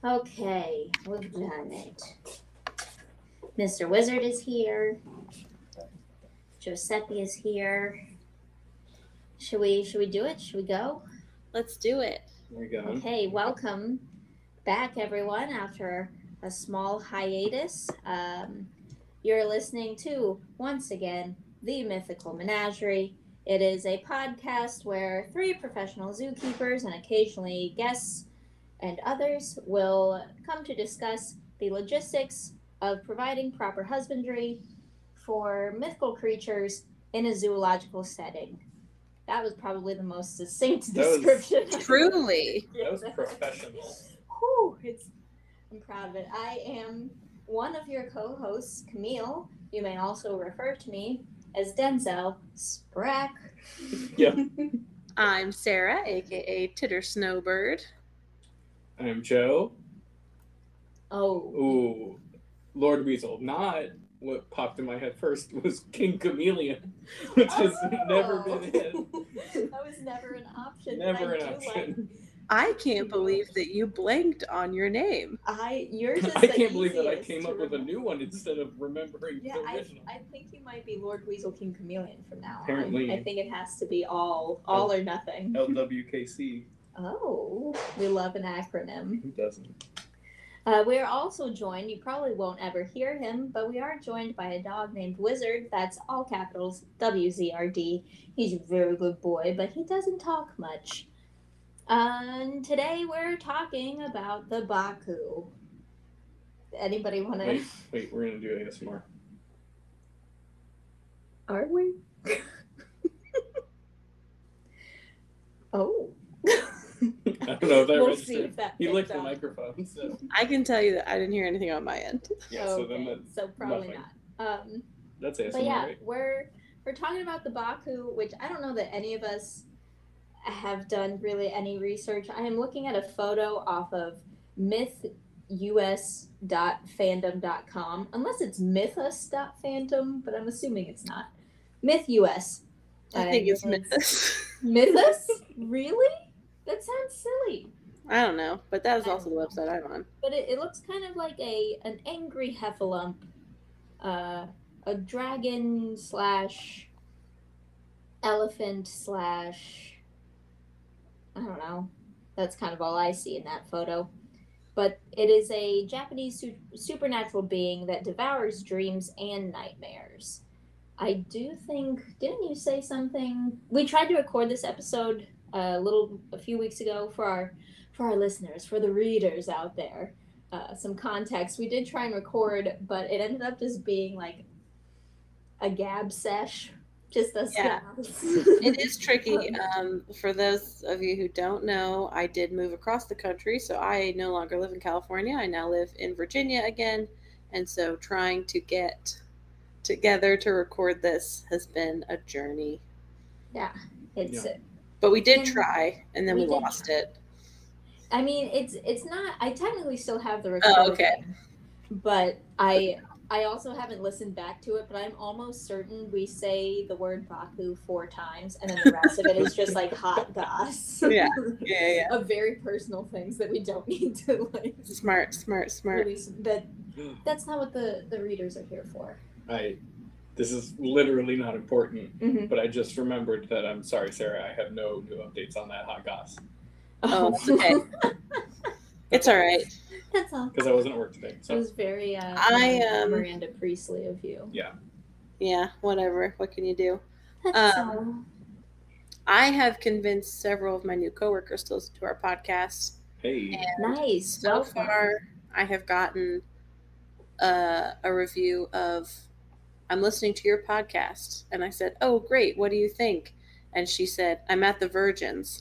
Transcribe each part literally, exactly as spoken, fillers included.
Okay, we've done it. Mister Wizard is here. Giuseppe is here. Should we should we do it? Should we go? Let's do it. There we go. Okay, welcome back everyone after a small hiatus. Um, you're listening to, once again, The Mythical Menagerie. It is a podcast where three professional zookeepers and occasionally guests and others will come to discuss the logistics of providing proper husbandry for mythical creatures in a zoological setting. That was probably the most succinct That was- description. Truly. That was professional. Whew, it's, I'm proud of it. I am one of your co-hosts, Camille. You may also refer to me as Denzel Sprack. Yep. I'm Sarah, aka Titter Snowbird. I'm Joe. Oh. Ooh, Lord Weasel. Not what popped in my head first was King Chameleon, which has Oh. never been hit. That was never an option. but Never I an do option. I can't believe that you blanked on your name. Like, I yours is I the can't believe that I easiest came to up with a remember. new one instead of remembering Yeah, the I, original. I think you might be Lord Weasel King Chameleon from now Apparently. on. I think it has to be all all or nothing. L W K C. Oh, we love an acronym. Who doesn't? Uh, we're also joined, you probably won't ever hear him, but we are joined by a dog named Wizard. That's all capitals, W Z R D. He's a very good boy, but he doesn't talk much. And today we're talking about the Baku. Anybody want to? Wait, wait, we're gonna do A S M R. Are we? Oh. I don't know if that We'll registered. see if that He picked licked the up. microphone, so I can tell you that I didn't hear anything on my end. yeah. So then Okay, that, so probably nothing. not. Um, that's A S M R, But yeah, right? we're we're talking about the Baku, which I don't know that any of us have done really any research. I am looking at a photo off of myth u s dot fandom dot com, unless it's mythus dot fandom, but I'm assuming it's not. MythUS. I think it's And Mythos. Mythus? Really? That sounds silly. I don't know, but that was also the website I'm on. But it, it looks kind of like a an angry heffalump, uh, a dragon slash elephant slash I don't know. That's kind of all I see in that photo. But it is a Japanese su- supernatural being that devours dreams and nightmares. I do think, didn't you say something? We tried to record this episode a little a few weeks ago for our for our listeners, for the readers out there. Uh, some context. We did try and record, but it ended up just being like a gab sesh, just us Yeah. gals. It is tricky. Um, for those of you who don't know, I did move across the country, so I no longer live in California. I now live in Virginia again, and so trying to get together to record this has been a journey. Yeah, it's. Yeah. But we did And try, and then we we, did lost try. it. I mean, it's it's not. I technically still have the recording, Oh, okay. but I I also haven't listened back to it. But I'm almost certain we say the word Baku four times, and then the rest of it is just like hot goss. Yeah, yeah, yeah. Of very personal things that we don't need to like Smart, smart, smart. release. That that's not what the the readers are here for. I. This is literally not important, Mm-hmm. but I just remembered that I'm sorry, Sarah. I have no new updates on that hot goss Oh, it's okay. It's all right. That's all. because I wasn't at work today. It So was very uh, I, um, Miranda Priestley of you. Yeah, whatever. What can you do? That's Um, all. I have convinced several of my new coworkers to listen to our podcast. hey, And Nice. so Welcome. far, I have gotten uh, a review of, I'm listening to your podcast. And I said, oh, great. What do you think? And she said, I'm at the Virgins.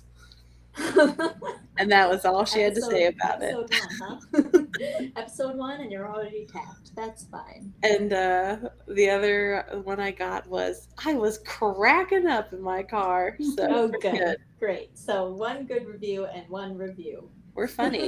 And that was all she had to say about it. Episode one, huh? Episode one, and you're already tapped. That's fine. And uh, the other one I got was, I was cracking up in my car. So Oh, we're good. good. Great. So one good review and one review. We're funny.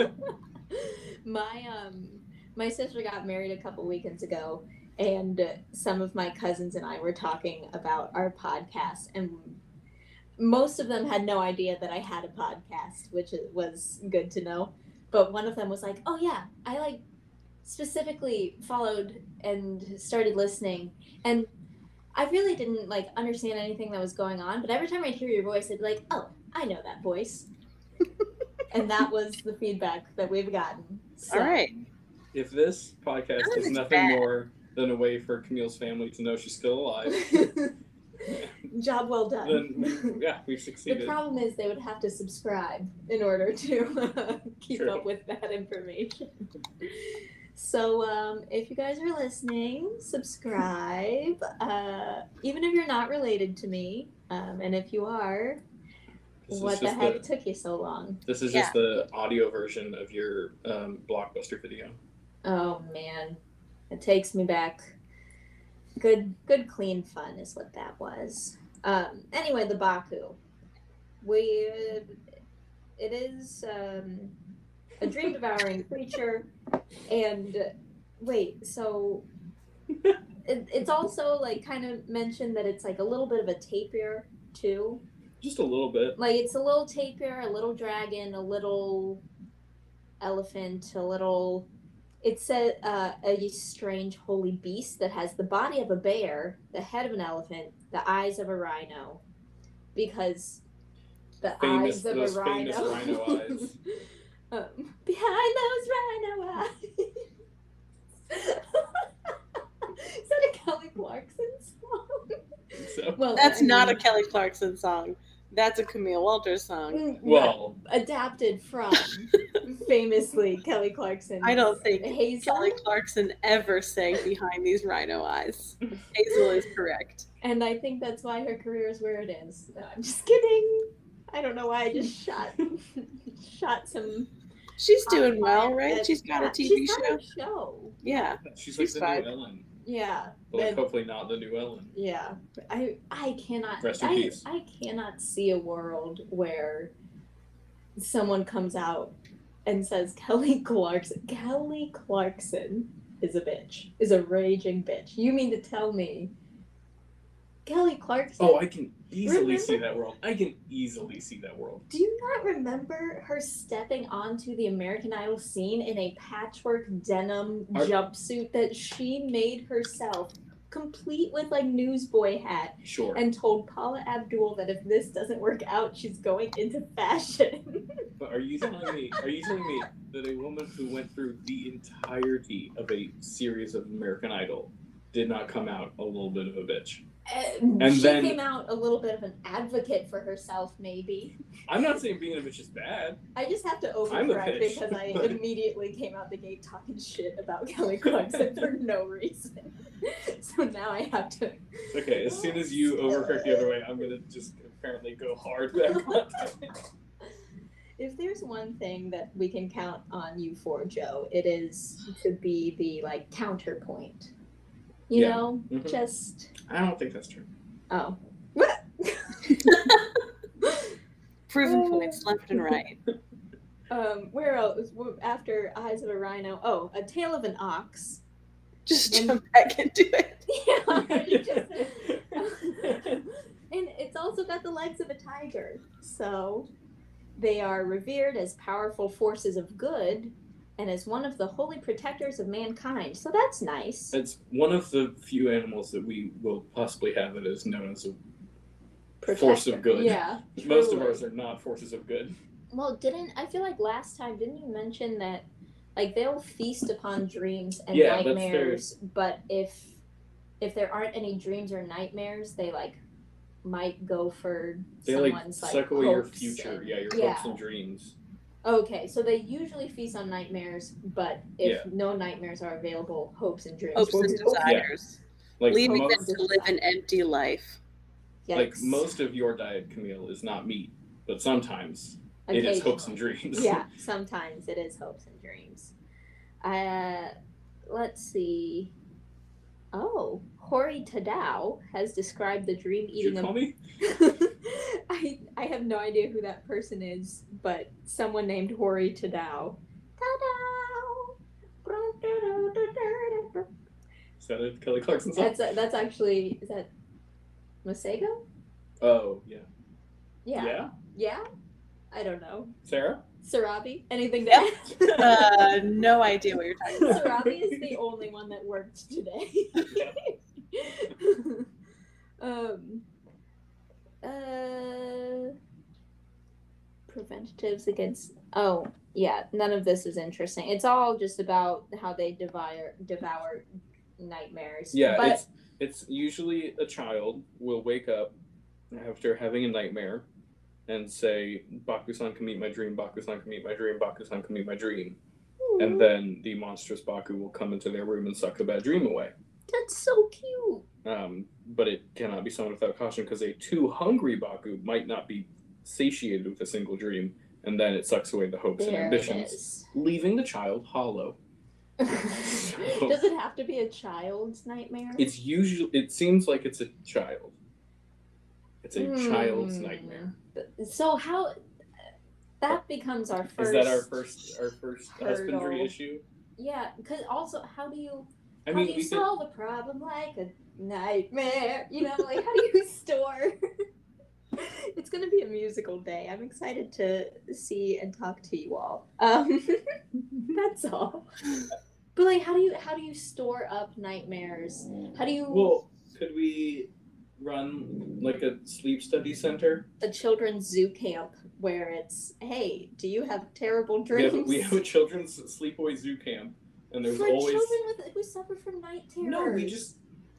my um, my sister got married a couple weekends ago, and some of my cousins and I were talking about our podcast, and most of them had no idea that I had a podcast, which was good to know. but one of them was like, "Oh yeah, I like specifically followed and started listening, and I really didn't like understand anything that was going on, but every time I'd hear your voice, I'd be like, oh, I know that voice." And that was the feedback that we've gotten. So. All right. If this podcast That is was nothing bad. more than a way for Camille's family to know she's still alive, Job well done. then we, yeah, we've The succeeded. problem is they would have to subscribe in order to keep True. up with that information. So um, if you guys are listening, subscribe. Uh, even if you're not related to me, um, and if you are, This is what the just heck the- took you so long? This is Yeah. just the audio version of your um, Blockbuster video. Oh man, it takes me back. Good, good, clean fun is what that was. Um, anyway, the Baku. We, uh, it is um, a dream devouring creature, and uh, wait, so it, it's also like kind of mentioned that it's like a little bit of a tapir too. Just a little bit. Like it's a little tapir, a little dragon, a little elephant, a little. It's a, uh, a strange holy beast that has the body of a bear, the head of an elephant, the eyes of a rhino, because the Famous- eyes of those a rhino. famous rhino eyes. um, behind those rhino eyes. Is that a Kelly Clarkson song? So, Well, That's I not a mean, Kelly Clarkson song. That's a Camille Walters song. mm, well, adapted from famously Kelly Clarkson. I don't think Hazel. Kelly Clarkson ever sang Behind These Rhino Eyes. Hazel is correct. And I think that's why her career is where it is. No, I'm just kidding. I don't know why I just shot shot some. She's doing well, right? at- She's got a yeah, T V she's got show. a show. Yeah. she's, she's like the fine. new Ellen. Yeah, But like, but- hopefully not the new Ellen. yeah. I I cannot. Rest in I peace. I cannot see a world where someone comes out and says Kelly Clarkson. Kelly Clarkson is a bitch. Is a raging bitch. You mean to tell me? Kelly Clarkson. Oh, I can easily Remember- see that world. I can easily see that world. Do you not remember her stepping onto the American Idol scene in a patchwork denim Are- jumpsuit that she made herself, complete with like newsboy hat, Sure. and told Paula Abdul that if this doesn't work out, she's going into fashion? But are you telling me? Are you telling me that a woman who went through the entirety of a series of American Idol did not come out a little bit of a bitch? and And she then- came out a little bit of an advocate for herself, maybe. I'm not saying being a bitch is bad. I just have to I'm a overcorrect bitch, because I but- immediately came out the gate talking shit about Kelly Clarkson for no reason. So now I have to. Okay, as soon as you overcorrect the other way, I'm gonna just apparently go hard back on. If there's one thing that we can count on you for, Joe, it is to be the like counterpoint. You Yeah. know, Mhm. just I don't think that's true. oh. What? Proven points left and right. Um, where else? After Eyes of a Rhino. Oh, A Tale of an Ox. Just And- jump back into it. Yeah. you just- and it's also got the legs of a tiger. So they are revered as powerful forces of good and as one of the holy protectors of mankind. So that's nice. It's one of the few animals that we will possibly have that is known as a force of good. Yeah. Most of truly. ours are not forces of good. Well, didn't I feel like last time didn't you mention that like they'll feast upon dreams and Yeah, that's nightmares, but if if there aren't any dreams or nightmares, they like might go for They like someone's like, suck away your hopes future, and- yeah, your yeah. hopes and dreams. Okay, so they usually feast on nightmares, but if Yeah. no nightmares are available, hopes and dreams. Hopes will and go- desires. Like Leaving them most, to live an empty life. like Yikes. most of your diet, Camille, is not meat, but sometimes it is hopes and dreams. Yeah, sometimes it is hopes and dreams. Uh, let's see. Oh, Hori Tadao has described the dream Did you eating call of. me? I I have no idea who that person is, but someone named Hori Tadao. Tadao. Is that a Kelly Clarkson song? That's that's actually is that Masego? Oh, yeah. Yeah. Yeah? Yeah? I don't know. Sarah? Sarabi, anything to Yep. add? Uh, no idea what you're talking about. Sarabi is the only one that worked today. um, uh, preventatives against. Oh, yeah. None of this is interesting. It's all just about how they devour devour nightmares. Yeah, but it's it's usually a child will wake up after having a nightmare and say, Baku-san can meet my dream, Baku-san can meet my dream, Baku-san can meet my dream. And then the monstrous Baku will come into their room and suck the bad dream away. That's so cute. Um, but it cannot be summoned without caution because a too hungry Baku might not be satiated with a single dream, and then it sucks away the hopes and There it ambitions, is. leaving the child hollow. Does it have to be a child's nightmare? It's usually, it seems like it's a child. It's a Hmm. child's nightmare. So how that becomes our first. Is that our first our first hurdle. husbandry issue? Yeah, because also, how do you I how mean, do you we could, solve a problem like a nightmare? You know, like how do you store? It's gonna be a musical day. I'm excited to see and talk to you all. Um, that's all. But like, how do you how do you store up nightmares? How do you well, could we run like a sleep study center? a children's zoo camp where it's, hey, do you have terrible We dreams? have, we have a children's sleepaway zoo camp, and there's for always children with who suffer from night terrors. no. We just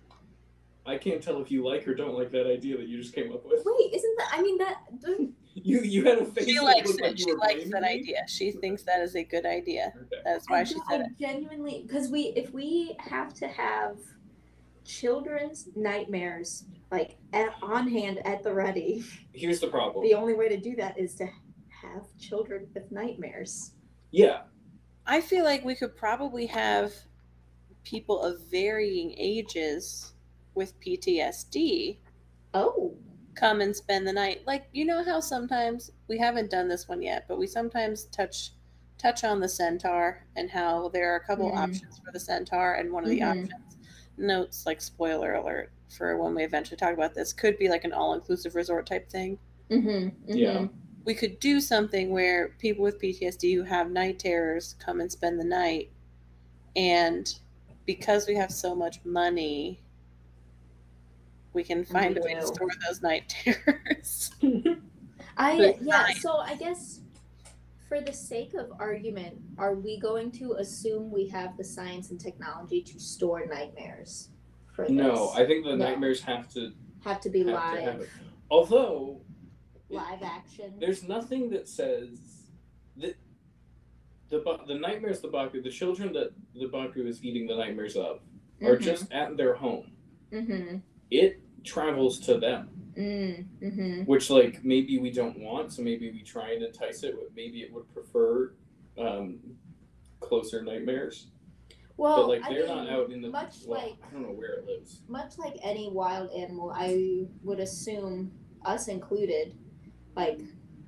I can't tell if you like or don't like that idea that you just came up with. wait, isn't that? I mean that. You you had a face. She that likes looked like it. you She were likes blaming that me. idea. She thinks that is a good idea. Okay. That's why I, she ge- said I it. genuinely, because we if we have to have children's nightmares like at, on hand at the ready, Here's the problem. the only way to do that is to have children with nightmares. Yeah. I feel like we could probably have people of varying ages with P T S D Oh, come and spend the night. Like, you know how sometimes we haven't done this one yet, but we sometimes touch touch on the centaur and how there are a couple Mhm. options for the centaur, and one of the Mhm. options, notes like spoiler alert for when we eventually talk about this, could be like an all-inclusive resort type thing. mm-hmm, mm-hmm. Yeah. We could do something where people with P T S D who have night terrors come and spend the night, and because we have so much money, we can find we a way to do. store those night terrors. I Good yeah. night. So I guess for the sake of argument, are we going to assume we have the science and technology to store nightmares? For No, this? I think the No. nightmares have to have to be have to live, have it. Although live action. there's nothing that says that the ba- the nightmares the Baku, the children that the Baku is eating the nightmares of, are Mhm. just at their home. Mm-hmm. It travels to them, Mm, mm-hmm. which like maybe we don't want, so maybe we try and entice it. With maybe it would prefer um, closer nightmares, Well, but like I they're mean, not out in the. much well, like I don't know where it lives. much like any wild animal, I would assume, us included, like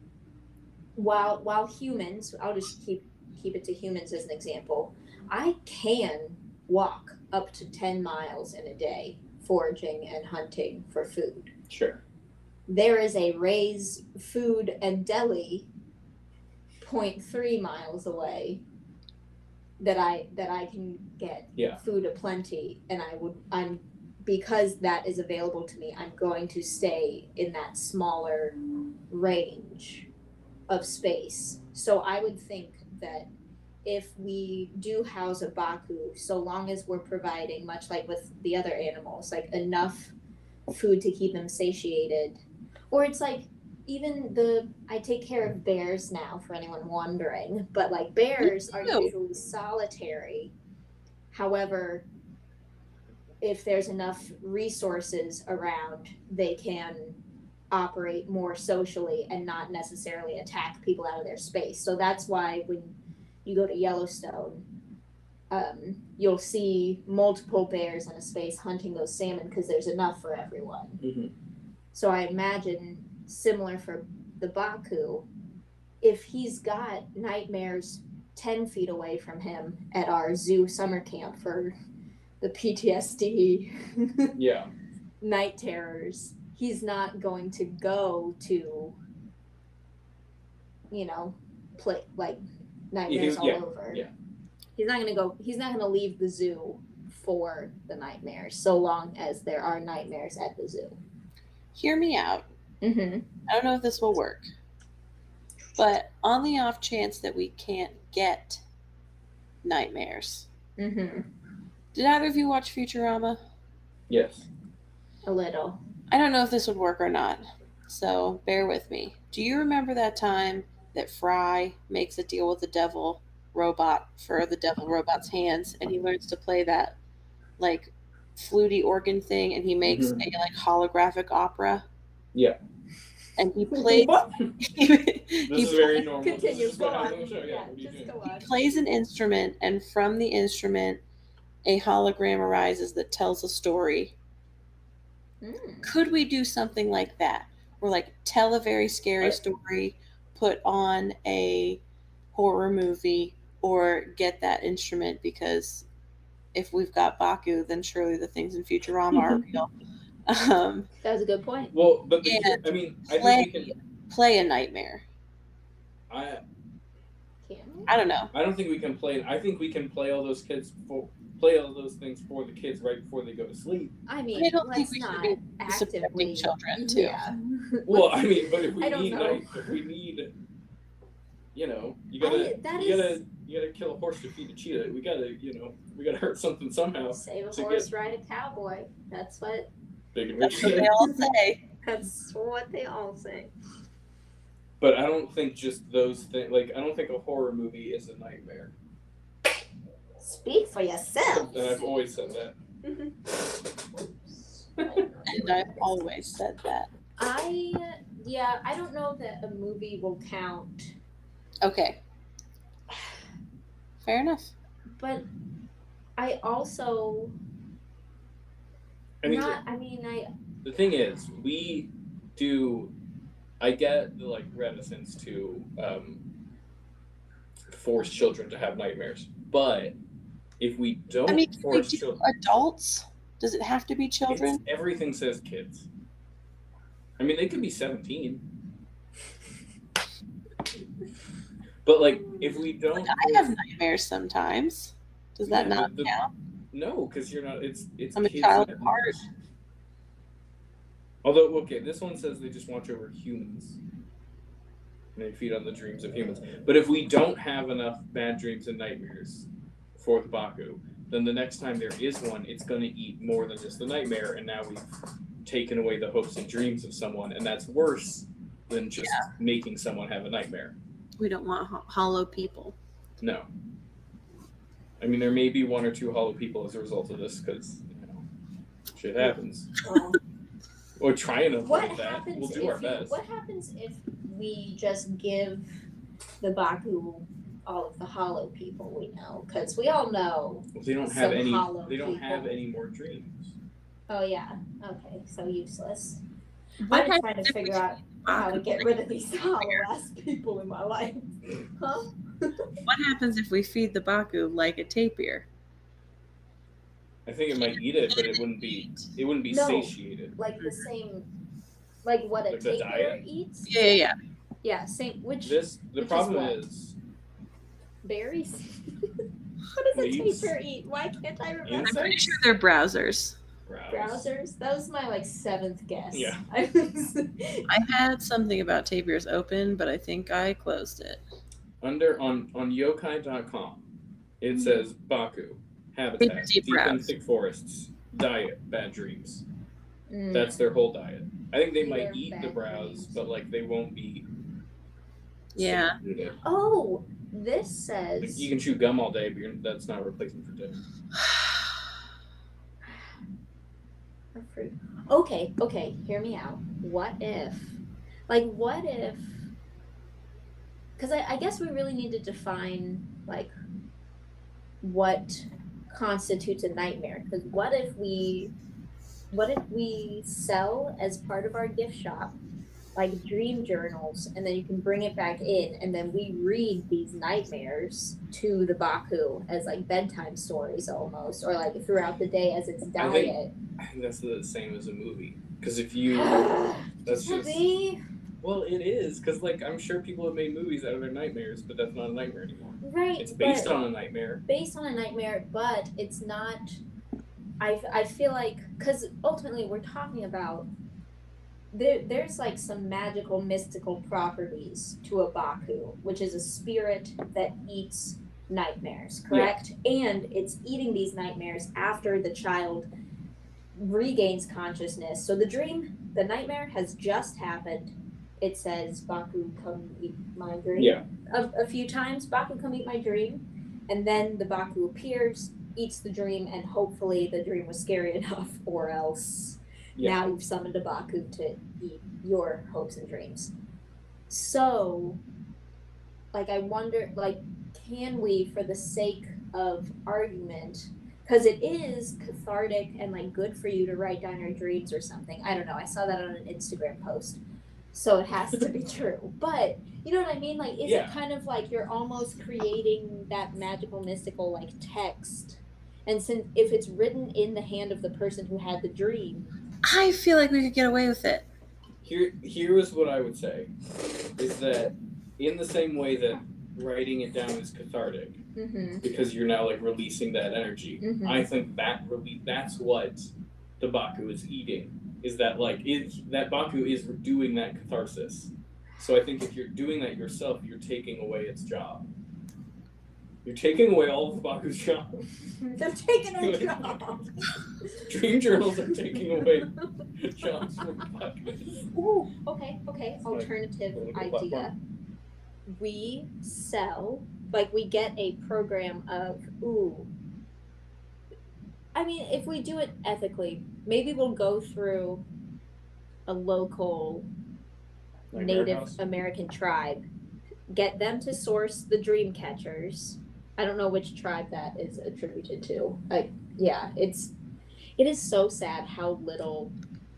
while while humans, I'll just keep keep it to humans as an example. I can walk up to ten miles in a day foraging and hunting for food. Sure. There is a Ray's Food and Deli zero point three miles away that I that I can get Yeah. food aplenty, and I would I'm because that is available to me, I'm going to stay in that smaller range of space. So I would think that if we do house a Baku, so long as we're providing, much like with the other animals, like enough food to keep them satiated, or it's like even the I take care of bears now for anyone wondering, but like bears are too. usually solitary. However, if there's enough resources around, they can operate more socially and not necessarily attack people out of their space. So that's why when you go to Yellowstone, um, you'll see multiple bears in a space hunting those salmon because there's enough for everyone. Mhm. So I imagine similar for the Baku, if he's got nightmares ten feet away from him at our zoo summer camp for the P T S D Yeah. night terrors, he's not going to go to, you know, play like nightmares He- all yeah, over. yeah. He's not gonna go. He's not gonna leave the zoo for the nightmares, so long as there are nightmares at the zoo. Hear me out. Mm-hmm. I don't know if this will work, but on the off chance that we can't get nightmares, Mm-hmm. did either of you watch Futurama? Yes. A little. I don't know if this would work or not, so bear with me. Do you remember that time that Fry makes a deal with the devil robot for the devil robot's hands, and he learns to play that like fluty organ thing, and he makes Mhm. a like holographic opera? Yeah. And he plays. What? he, This he is very normal. This Continue. is Go what happens on. on the show. Yeah. Yeah, What are you just doing? go on. plays an instrument, and from the instrument, a hologram arises that tells a story. Mm. Could we do something like that? Or like tell a very scary I- story, put on a horror movie, or get that instrument, because if we've got Baku, then surely the things in Futurama are real. Um, That was a good point. Well, but the, And I mean, I play think we can. play a nightmare. I Can we? I don't know. I don't think we can play. I think we can play all those kids for play all those things for the kids right before they go to sleep. I mean, I don't think let's we should not be actively. subjecting children to. Yeah. Well, I mean, but if we I don't need, know. like, if we need, you know, you gotta, I- that you is- gotta, you gotta kill a horse to feed a cheetah. We gotta, you know, we gotta hurt something somehow. Save a to horse, get- ride a cowboy. That's what. Big and That's rich what kid. they all say. That's what they all say. But I don't think just those things. Like, I don't think a horror movie is a nightmare. Speak for yourself. And I've always said that. And I've always said that. I yeah, I don't know that a movie will count, Okay. Fair enough. but I also I mean, not. I mean, I the thing is, we do. I get the like reticence to um, force children to have nightmares, but if we don't I mean, can we force do children, adults? Does it have to be children? it's- everything says kids. I mean, they could be seventeen, but like if we don't, I have nightmares sometimes. Does that Yeah, not the- count? no, because you're not. It's it's. I'm a kids' child at heart. nightmares. Although, okay, this one says they just watch over humans. And they feed on the dreams of humans. But if we don't have enough bad dreams and nightmares for the Baku, then the next time there is one, it's going to eat more than just the nightmare. And now we've taken away the hopes and dreams of someone. And that's worse than just making someone have a nightmare. We don't want ho- hollow people. No. I mean, there may be one or two hollow people as a result of this because, you know, shit happens. well, Or try and avoid what that. happens We'll do if our you, best. what happens if we just give the Baku all of the hollow people we know? Because we all know. Well, they don't have some any. hollow They don't people. have any more dreams. Oh yeah. Okay. So useless. What I'm just trying happens to if we figure out how to Baku get like rid of these hollow ass people in my life. Huh? What happens if we feed the Baku like a tapir? I think it might eat it, but it wouldn't be. It wouldn't be No. satiated. Like the same, like what a Like the tapir diet? eats. Yeah, yeah, yeah. Yeah. Same. Which This the Which is problem what? is, berries? What does a Leaves? tapir eat? Why can't I remember? I'm Insects? pretty sure they're browsers. browse. Browsers. That was my like seventh guess. Yeah. I was- I had something about tapirs open, but I think I closed it. Under on on yokai dot com, it Mhm. says Baku habitat Deep deep in browse. thick forests diet bad dreams. Mm. That's their whole diet. I think they Their might eat the bad browse, dreams. but like they won't be. Yeah. satiated. Oh, this Like, says. you can chew gum all day, but you're, that's not a replacement for dinner. Or fruit. Okay, okay, hear me out. What if, like, what if, because I, I guess we really need to define, like, what constitutes a nightmare. Because what if we, what if we sell as part of our gift shop, like, dream journals, and then you can bring it back in, and then we read these nightmares to the Baku as, like, bedtime stories almost, or, like, throughout the day as its I diet. think- I think that's the same as a movie. Because if you, that's Could just be. Well, it is because, like, I'm sure people have made movies out of their nightmares, but that's not a nightmare anymore. Right. It's based but on a nightmare. Based on a nightmare, but it's not. I, I feel like because ultimately we're talking about there, there's like some magical mystical properties to a Baku, which is a spirit that eats nightmares, correct? Yeah. And it's eating these nightmares after the child regains consciousness. So the dream, the nightmare has just happened. It says, Baku, come eat my dream. Yeah. A, a few times, Baku, come eat my dream. And then the Baku appears, eats the dream, and hopefully the dream was scary enough, or else yeah. now you've summoned a Baku to eat your hopes and dreams. So, like, I wonder, like, can we, for the sake of argument, because it is cathartic and, like, good for you to write down your dreams or something. I don't know. I saw that on an Instagram post. So it has to be true. But, you know what I mean? Like, is yeah. it kind of like you're almost creating that magical, mystical, like, text? And since if it's written in the hand of the person who had the dream. I feel like we could get away with it. Here, here is what I would say. Is that in the same way that writing it down is cathartic, mm-hmm. because you're now, like, releasing that energy, mm-hmm. I think that rele- that's what the Baku is eating. Is that, like, it, that Baku is doing that catharsis. So I think if you're doing that yourself, you're taking away its job. You're taking away all of the Baku's job. They're taking away jobs. Dream journals are taking away jobs from Bakus. Ooh, okay, okay. It's Alternative like idea. platform. We sell, like, we get a program of, ooh, I mean, if we do it ethically, maybe we'll go through a local Like Native Warehouse? American tribe, get them to source the dream catchers. I don't know which tribe that is attributed to. Like, yeah, it's it is so sad how little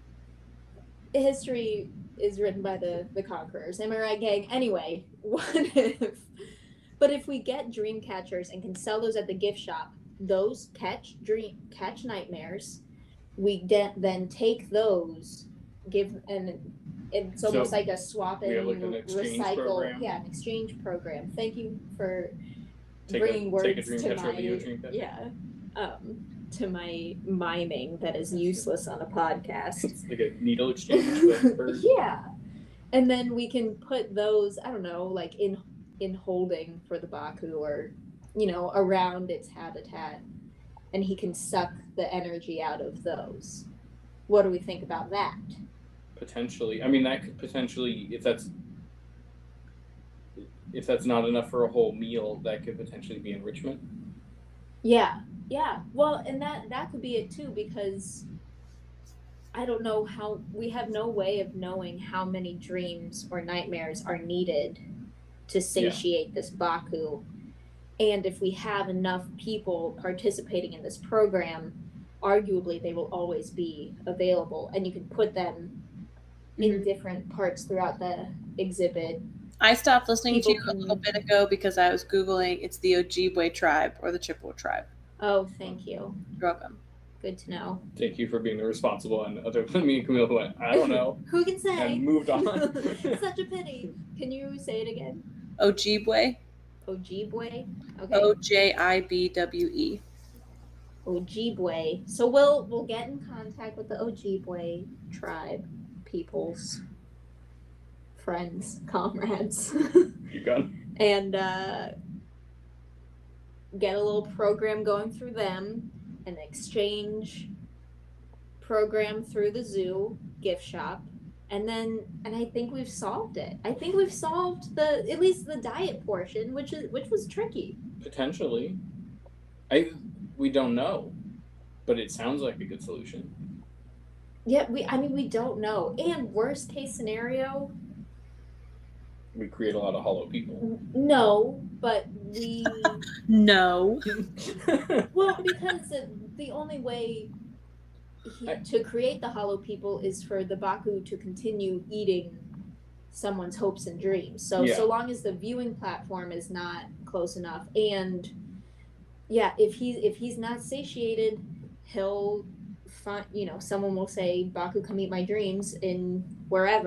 history is written by the the conquerors. Am I right, gang? Anyway, what if? But if we get dream catchers and can sell those at the gift shop, those catch dream catch nightmares. We de- then take those, give and it's almost So, like a swap and like an exchange recycle. program? Yeah, an exchange program. Thank you for Take bringing a, words take a dream to catcher my over you a dream catcher. yeah, um, to my miming that is useless on a podcast. It's like a needle exchange, but for Yeah, and then we can put those. I don't know, like in in holding for the Baku, or you know, around its habitat, and he can suck the energy out of those. What do we think about that? potentially. I mean, that could potentially, if that's if that's not enough for a whole meal, that could potentially be enrichment. Yeah, yeah. Well, and that that could be it too, because I don't know how we have no way of knowing how many dreams or nightmares are needed to satiate yeah. this Baku. And if we have enough people participating in this program, arguably they will always be available, and you can put them mm-hmm. in different parts throughout the exhibit. I stopped listening People to you can... a little bit ago because I was Googling. It's the Ojibwe tribe or the Chippewa tribe. Oh, thank you. You're welcome. Good to know. Thank you for being the responsible one, other than me and Camille, who went, I don't know. Who can say? And moved on. Such a pity. Can you say it again? Ojibwe. Ojibwe? Okay. O J I B W E. Ojibwe. So we'll we'll get in contact with the Ojibwe tribe, peoples, friends, comrades. You got it. And uh, get a little program going through them, an exchange program through the zoo, gift shop, and then and I think we've solved it. I think we've solved the at least the diet portion, which is which was tricky. Potentially. I we don't know, but it sounds like a good solution. Yeah, we I mean we don't know. And worst case scenario, we create a lot of hollow people. No, but we No. Well, because the, the only way he, to create the hollow people is for the Baku to continue eating someone's hopes and dreams. So yeah. so long as the viewing platform is not close enough, and yeah, if he if he's not satiated, he'll find, you know, someone will say, Baku, come eat my dreams in wherever,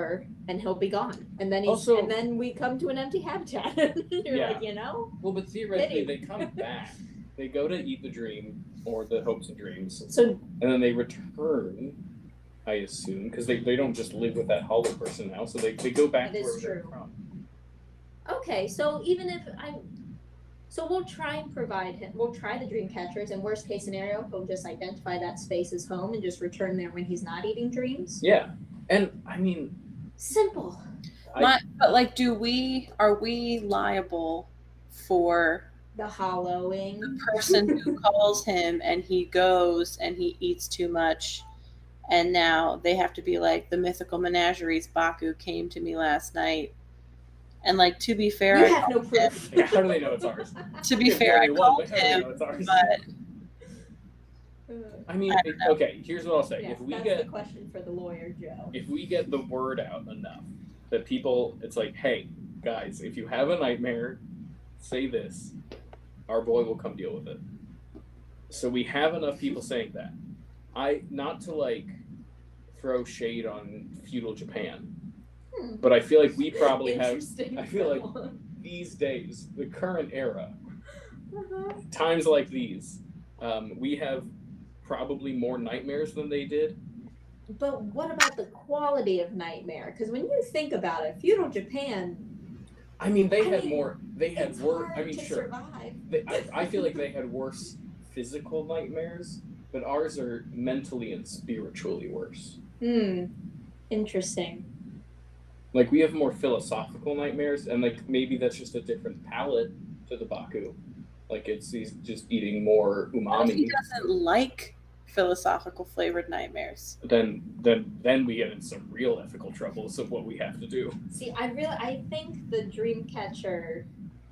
and he'll be gone. And then he's Also- and then we come to an empty habitat. You're Yeah. like, you know? Well, but theoretically, Pity. they come back. They go to eat the dream or the hopes and dreams, So and then they return. I assume because they, they don't just live with that hollow person now, so they, they go back That to is where they're true. from. okay, so even if I so we'll try and provide him we'll try the dream catchers, and worst case scenario, he'll just identify that space as home and just return there when he's not eating dreams. Yeah, and I mean, Simple. I- My, but like, do we are we liable for The hollowing. the person who calls him and he goes and he eats too much, and now they have to be like, the mythical menageries Baku came to me last night, and like, to be fair, You I have no called him. proof. yeah, how do they know it's ours? To be Yeah, fair, I they won, called but how do they him, know it's ours? but I mean, I don't know. okay. Here's what I'll say: Yeah, if we that's get the question for the lawyer, Joe. if we get the word out enough that people, it's like, hey, guys, if you have a nightmare, say this. Our boy will come deal with it. So we have enough people saying that. I not to like throw shade on feudal Japan, Hmm. but I feel like we probably have Interesting. I feel like- these days, the current era, Uh-huh. times like these, um, we have probably more nightmares than they did. But what about the quality of nightmare? Because when you think about it, feudal Japan, I mean, they I had mean, more. They had it's worse. hard I mean, to sure. survive. They, I, I feel like they had worse physical nightmares, but ours are mentally and spiritually worse. Hmm. Interesting. Like we have more philosophical nightmares, and like maybe that's just a different palate to the Baku. Like it's he's just eating more But if umami. he doesn't like philosophical flavored nightmares, Then then then we get in some real ethical troubles of what we have to do. See, I really, I think the dream catcher.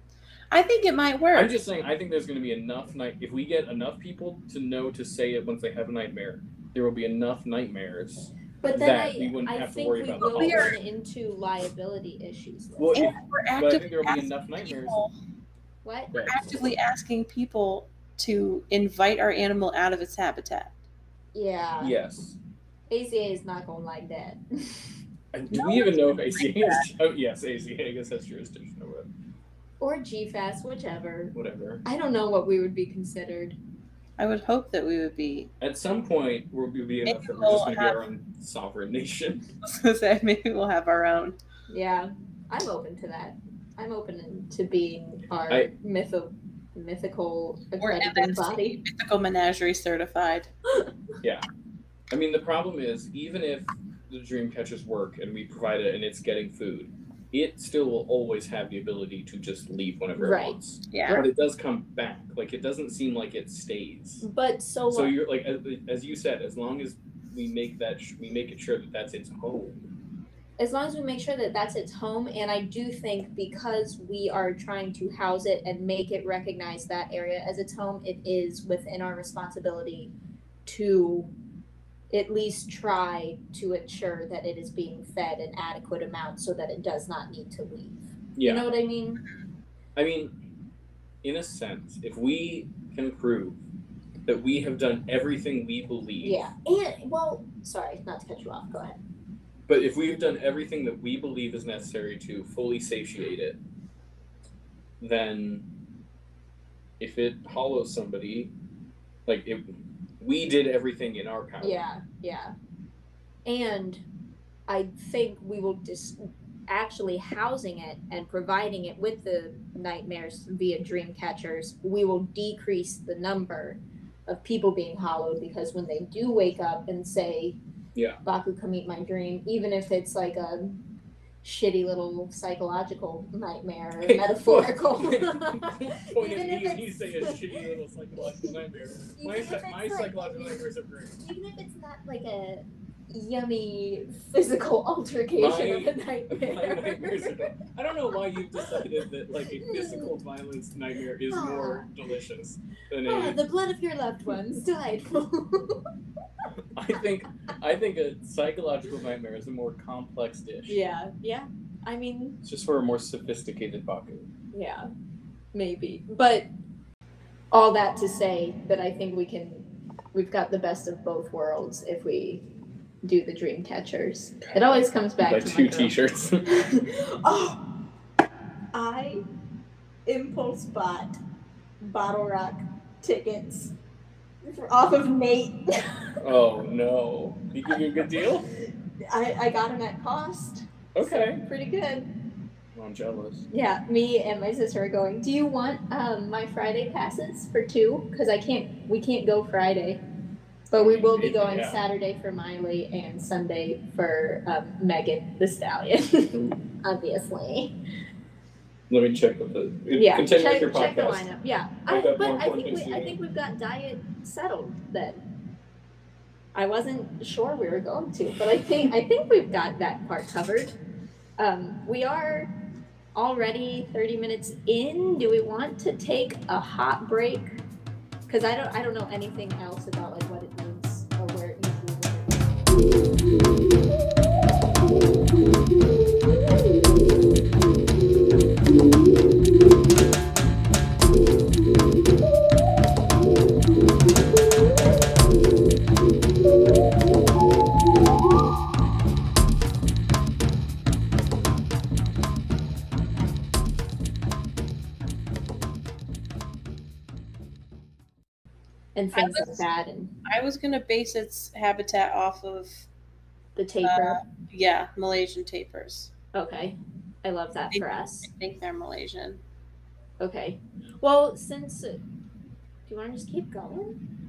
I think it might work. I'm just saying. I think there's going to be enough night. If we get enough people to know to say it once they have a nightmare, there will be enough nightmares. But then That I, we wouldn't I have to think worry we about will the run whole- into liability issues with Well, it. if- And we're but I actively think there will be asking enough nightmares. people, What? that- actively asking people to invite our animal out of its habitat. Yeah. Yes. A C A is not gonna like that. And do No we even one's know if gonna A C A is? Oh yes, A C A. I guess that's jurisdiction or whatever. Or G FAS, whichever. Whatever. I don't know what we would be considered. I would hope that we would be. At some point, we'll be be enough Maybe that we're just we'll going to be have- our own sovereign nation. I was gonna say maybe we'll have our own. Yeah, I'm open to that. I'm open to being our I- mytho- mythical Or accredited M N C, body. mythical menagerie certified. I mean, the problem is, even if the dream catchers work and we provide it and it's getting food, it still will always have the ability to just leave whenever Right. it wants. Yeah. But it does come back. Like it doesn't seem like it stays. But so, So what? you're like, as, as you said, as long as we make that, sh- we make it sure that that's its home. as long as we make sure that that's its home, and I do think because we are trying to house it and make it recognize that area as its home, it is within our responsibility to at least try to ensure that it is being fed an adequate amount so that it does not need to leave. Yeah. You know what I mean? I mean, in a sense, if we can prove that we have done everything we believe, Yeah. And well, sorry, not to cut you off. Go ahead. but if we've done everything that we believe is necessary to fully satiate it, then if it hollows somebody, like if we did everything in our power. Yeah, yeah. And I think we will just actually housing it and providing it with the nightmares via dream catchers, we will decrease the number of people being hollowed, because when they do wake up and say, Yeah. Baku, come eat my dream, even if it's like a shitty little psychological nightmare or Hey, metaphorical. Point Even at if me and you it's- say a shitty little psychological nightmare. My, Even if my it's like- psychological nightmares are great. Even if it's not like a yummy physical altercation of a My nightmare. nightmares are, I don't know why you've decided that like a physical violence nightmare is more delicious than Ah, a. the blood of your loved ones, delightful. I think I think a psychological nightmare is a more complex dish. yeah, yeah. I mean, It's just for a more sophisticated Baku. yeah, maybe. But all that to say that I think we can, we've got the best of both worlds if we do the dream catchers. It always comes back Like to two my girl. T-shirts. Oh, I impulse bought Bottle Rock tickets for, off of Nate. Oh no! He give you a good deal? I, I got them at cost. Okay. So pretty good. Well, I'm jealous. Yeah, me and my sister are going. Do you want um, my Friday passes for two? Because I can't. We can't go Friday, but we will be going Yeah. Saturday for Miley and Sunday for um, Megan the Stallion. Obviously. Let me check with the. Yeah, Continue check, with your check the podcast. lineup. Yeah, I've I, got but more I important think we, things to I do. think we've got diet settled then. I wasn't sure we were going to, but I think I think we've got that part covered. Um, we are already thirty minutes in. Do we want to take a hot break? Because I don't I don't know anything else about like what it means or where it and things was- like that and I was gonna base its habitat off of the taper. Uh, yeah Malaysian tapirs. Okay, I love that for us. I think they're Malaysian. Okay, well since do you want to just keep going?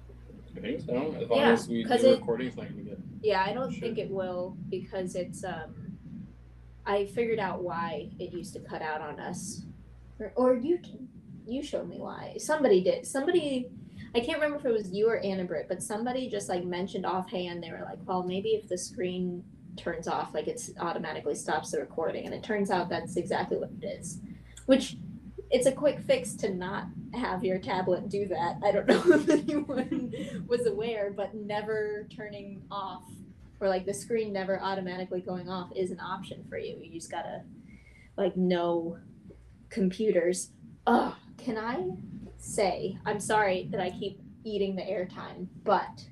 I think so. As long Yeah, as we 'cause do it- recordings, not gonna get. Yeah, I don't Sure. think it will because it's um I figured out why it used to cut out on us. Or, or you can you showed me why. Somebody did. Somebody I can't remember if it was you or Anna Britt, but somebody just like mentioned offhand they were like, well, maybe if the screen turns off, like it's automatically stops the recording, and it turns out that's exactly what it is. Which it's a quick fix to not have your tablet do that. I don't know if anyone was aware, but never turning off or like the screen never automatically going off is an option for you. You just gotta like know computers. Oh, can I say, I'm sorry that I keep eating the airtime, but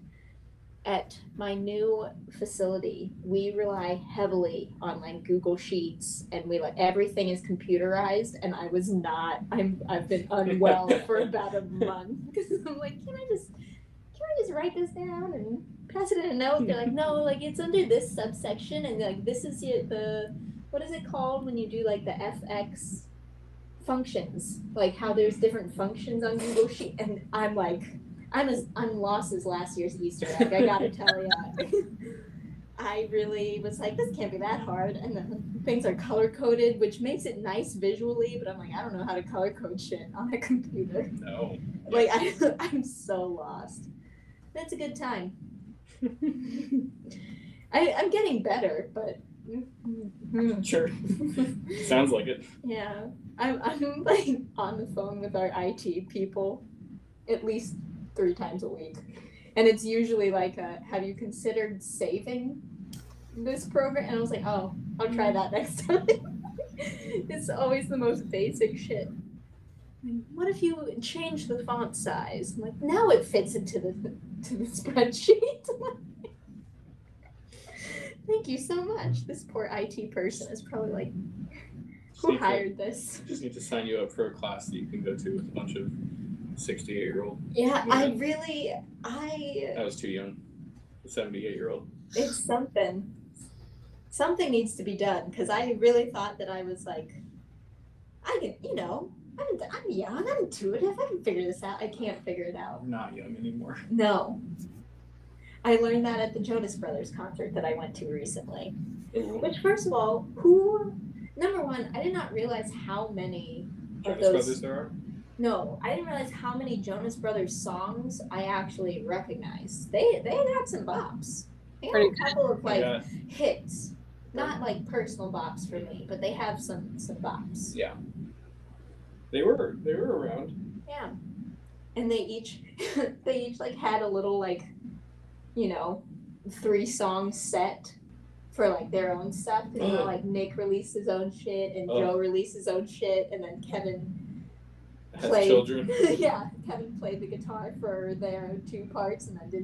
at my new facility, we rely heavily on like Google Sheets, and we like everything is computerized. And I was not. I'm. I've been unwell for about a month because I'm like, can I just, can I just write this down and pass it in a note? They're like, no, like it's under this subsection, and like this is the, the what is it called when you do like the F X functions, like how there's different functions on Google Sheet, and I'm like. I'm as I'm lost as last year's Easter egg. I gotta tell you, I really was like, this can't be that hard. And then things are color coded, which makes it nice visually. But I'm like, I don't know how to color code shit on a computer. No. Like I, I'm so lost. That's a good time. I I'm getting better, but Sure. Sounds like it. yeah, I'm I'm like on the phone with our I T people, at least three times a week, and it's usually like a, have you considered saving this program? And I was like, oh, I'll try that next time. It's always the most basic shit. Like, what if you change the font size? I'm like, now it fits into the to the spreadsheet. Thank you so much. This poor I T person is probably like, who Just hired this? Just need to sign you up for a class that you can go to with a bunch of sixty-eight year old. Yeah, I really, I, I was too young. A seventy-eight year old. it's something. Something needs to be done because I really thought that I was like, I can, you know, I'm, I'm young, I'm intuitive, I can figure this out. I can't figure it out. I'm not young anymore. No. I learned that at the Jonas Brothers concert that I went to recently. Which, first of all, who, number one, I did not realize how many of Jonas those. Brothers there are? No, I didn't realize how many Jonas Brothers songs I actually recognized. They they got some bops. They got Pretty a couple of like Yeah. hits, not like personal bops for me, but they have some some bops. Yeah. They were they were around. Yeah, and they each they each like had a little like, you know, three song set for like their own stuff. You know, like Nick released his own shit and Oh. Joe released his own shit, and then Kevin. As Played. children. Yeah, Kevin played the guitar for their two parts and then didn't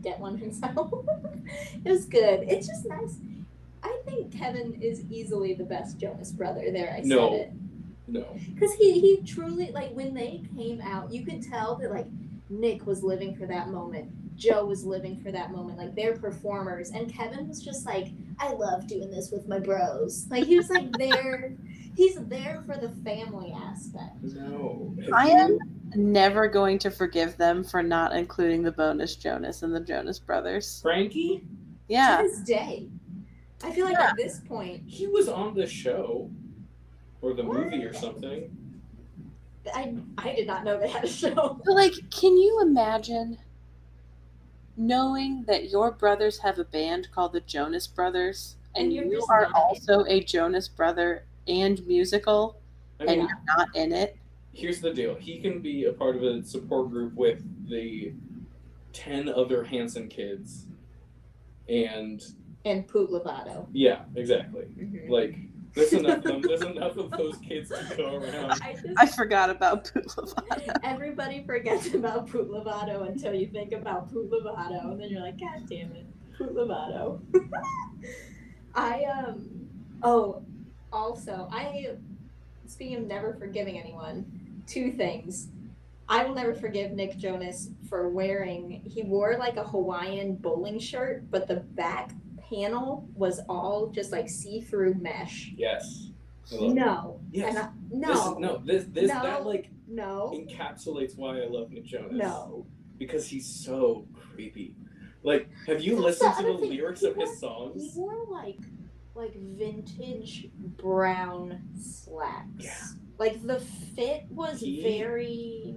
get one himself. It was good. It's just nice. I think Kevin is easily the best Jonas brother. There, I No. said it. No. Because he, he truly, like, when they came out, you could tell that, like, Nick was living for that moment. Joe was living for that moment. Like, they're performers. And Kevin was just like, I love doing this with my bros. Like, he was, like, there. He's there for the family aspect. No. Have I you- am never going to forgive them for not including the bonus Jonas and the Jonas Brothers. Frankie? Yeah. To this day. I feel like Yeah. at this point, He was on the show. Or the What? movie or something. I, I did not know they had a show. But, like, can you imagine knowing that your brothers have a band called the Jonas Brothers and, And you're you just are not. also a Jonas brother and musical I and mean, you're not in it? here's the deal. He can be a part of a support group with the ten other Hanson kids. And, And Poot Lovato. yeah, exactly. Mm-hmm. Like, there's enough of them. There's enough of those kids to go around. I just, I forgot about Poot Lovato. everybody forgets about Poot Lovato until you think about Poot Lovato, and then you're like, God damn it, Poot Lovato. I um oh, also I speaking of never forgiving anyone, two things. I will never forgive Nick Jonas for wearing. He wore like a Hawaiian bowling shirt, but the back panel was all just like see-through mesh. Yes. I love it. No. Yes. And I, no. This, no, this, this, No. that, like, No. encapsulates why I love Nick Jonas. No. Because he's so creepy. Like, have you That's listened the to the other thing. lyrics He of his He songs? wore like like vintage brown slacks. Yeah. Like the fit was He- very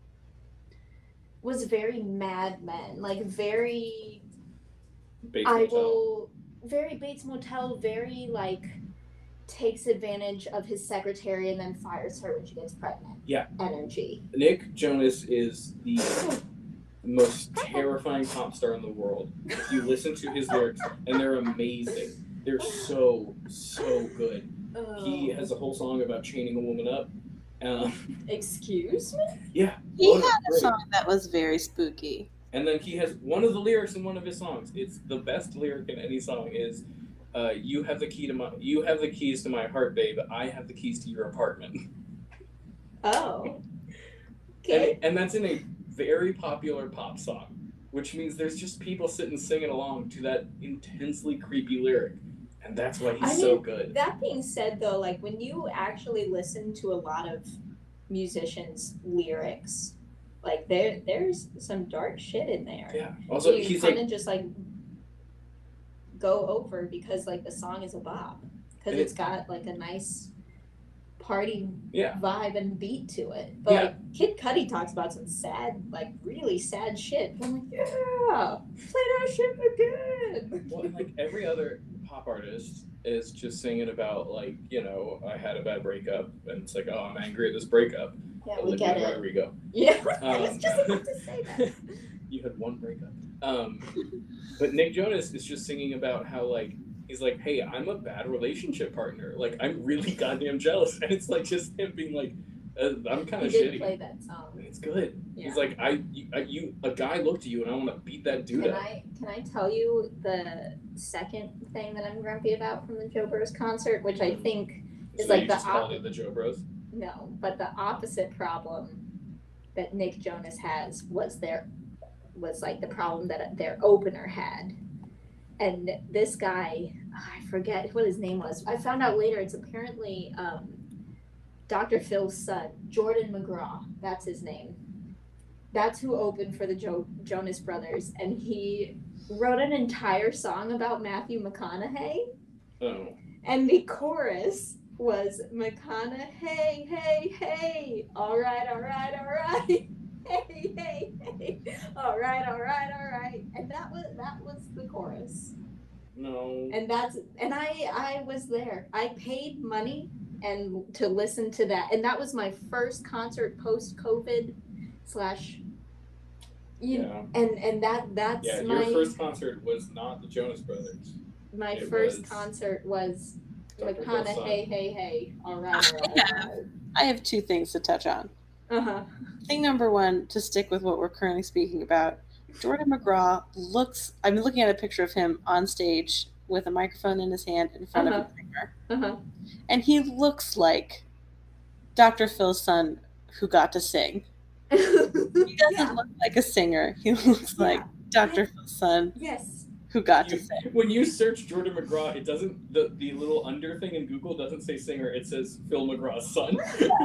was very Mad Men, like very Bates I Motel. will very Bates Motel, very like takes advantage of his secretary and then fires her when she gets pregnant. Yeah. Energy. Nick Jonas is the most terrifying pop star in the world. If you listen to his lyrics, and they're amazing. They're so, so good. He has a whole song about chaining a woman up. Um, Excuse me? yeah. He Oh, had a great. song that was very spooky. And then he has one of the lyrics in one of his songs. It's the best lyric in any song is, uh, "You have the key to my, you have the keys to my heart, babe. I have the keys to your apartment." Oh. Okay. And, and that's in a very popular pop song, which means there's just people sitting singing along to that intensely creepy lyric, and that's why he's I so mean, good. That being said, though, like when you actually listen to a lot of musicians' lyrics, like there, there's some dark shit in there. Yeah. Also, you he's kind like, of just like go over because like the song is a bop because And it's got like a nice party yeah, vibe and beat to it. But Yeah. like Kid Cudi talks about some sad, like really sad shit. I'm like, yeah, play that shit again. well, and, like every other pop artist is just singing about like, you know, I had a bad breakup, and it's like, oh, I'm angry at this breakup. Yeah, we Olivia get it. Rodrigo. Yeah, I Um, was just about to say that. You had one breakup. Um, but Nick Jonas is just singing about how like he's like, hey, I'm a bad relationship partner. Like I'm really goddamn jealous, and it's like just him being like, uh, I'm kind He of did shitty. play that song. It's good. Yeah. He's like, I you, I, you, a guy looked at you, and I want to beat that dude Can up. I can I tell you the second thing that I'm grumpy about from the Joe Bros concert, which I think So it's like you the just called op- it the Joe Bros. no, but the opposite problem that Nick Jonas has was their was like the problem that their opener had. And this guy, I forget what his name was. I found out later it's apparently um, Doctor Phil's son, Jordan McGraw. That's his name. That's who opened for the jo- Jonas Brothers, and he wrote an entire song about Matthew McConaughey. Oh, And the chorus was McConaughey, hey, hey, all right, all right, all right, hey, hey, hey, all right, all right, all right, and that was that was the chorus, no. and that's and I I was there. I paid money and to listen to that, and that was my first concert post COVID slash. You, Yeah. and and that that's Yeah, my your first concert was not the Jonas Brothers. my it first was concert was Doctor Phil's son. McConaughey, hey, hey, all right, all right, all right. I have two things to touch on. Uh-huh. Thing number one, to stick with what we're currently speaking about, Jordan McGraw looks, I'm looking at a picture of him on stage with a microphone in his hand in front Uh-huh. of a singer. Uh-huh. And he looks like Doctor Phil's son who got to sing. He doesn't Yeah. look like a singer. He looks like Yeah. Doctor Phil's son Yes. who got You- to sing. when you search Jordan McGraw, it doesn't the, the little under thing in Google doesn't say singer, it says Phil McGraw's son.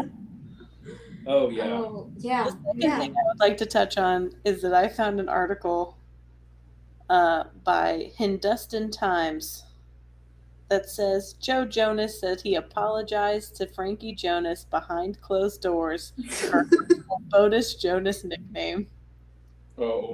Oh yeah. Oh, yeah. The second Yeah. thing I would like to touch on is that I found an article uh, by Hindustan Times that says Joe Jonas said he apologized to Frankie Jonas behind closed doors for her Botus Jonas nickname. Oh.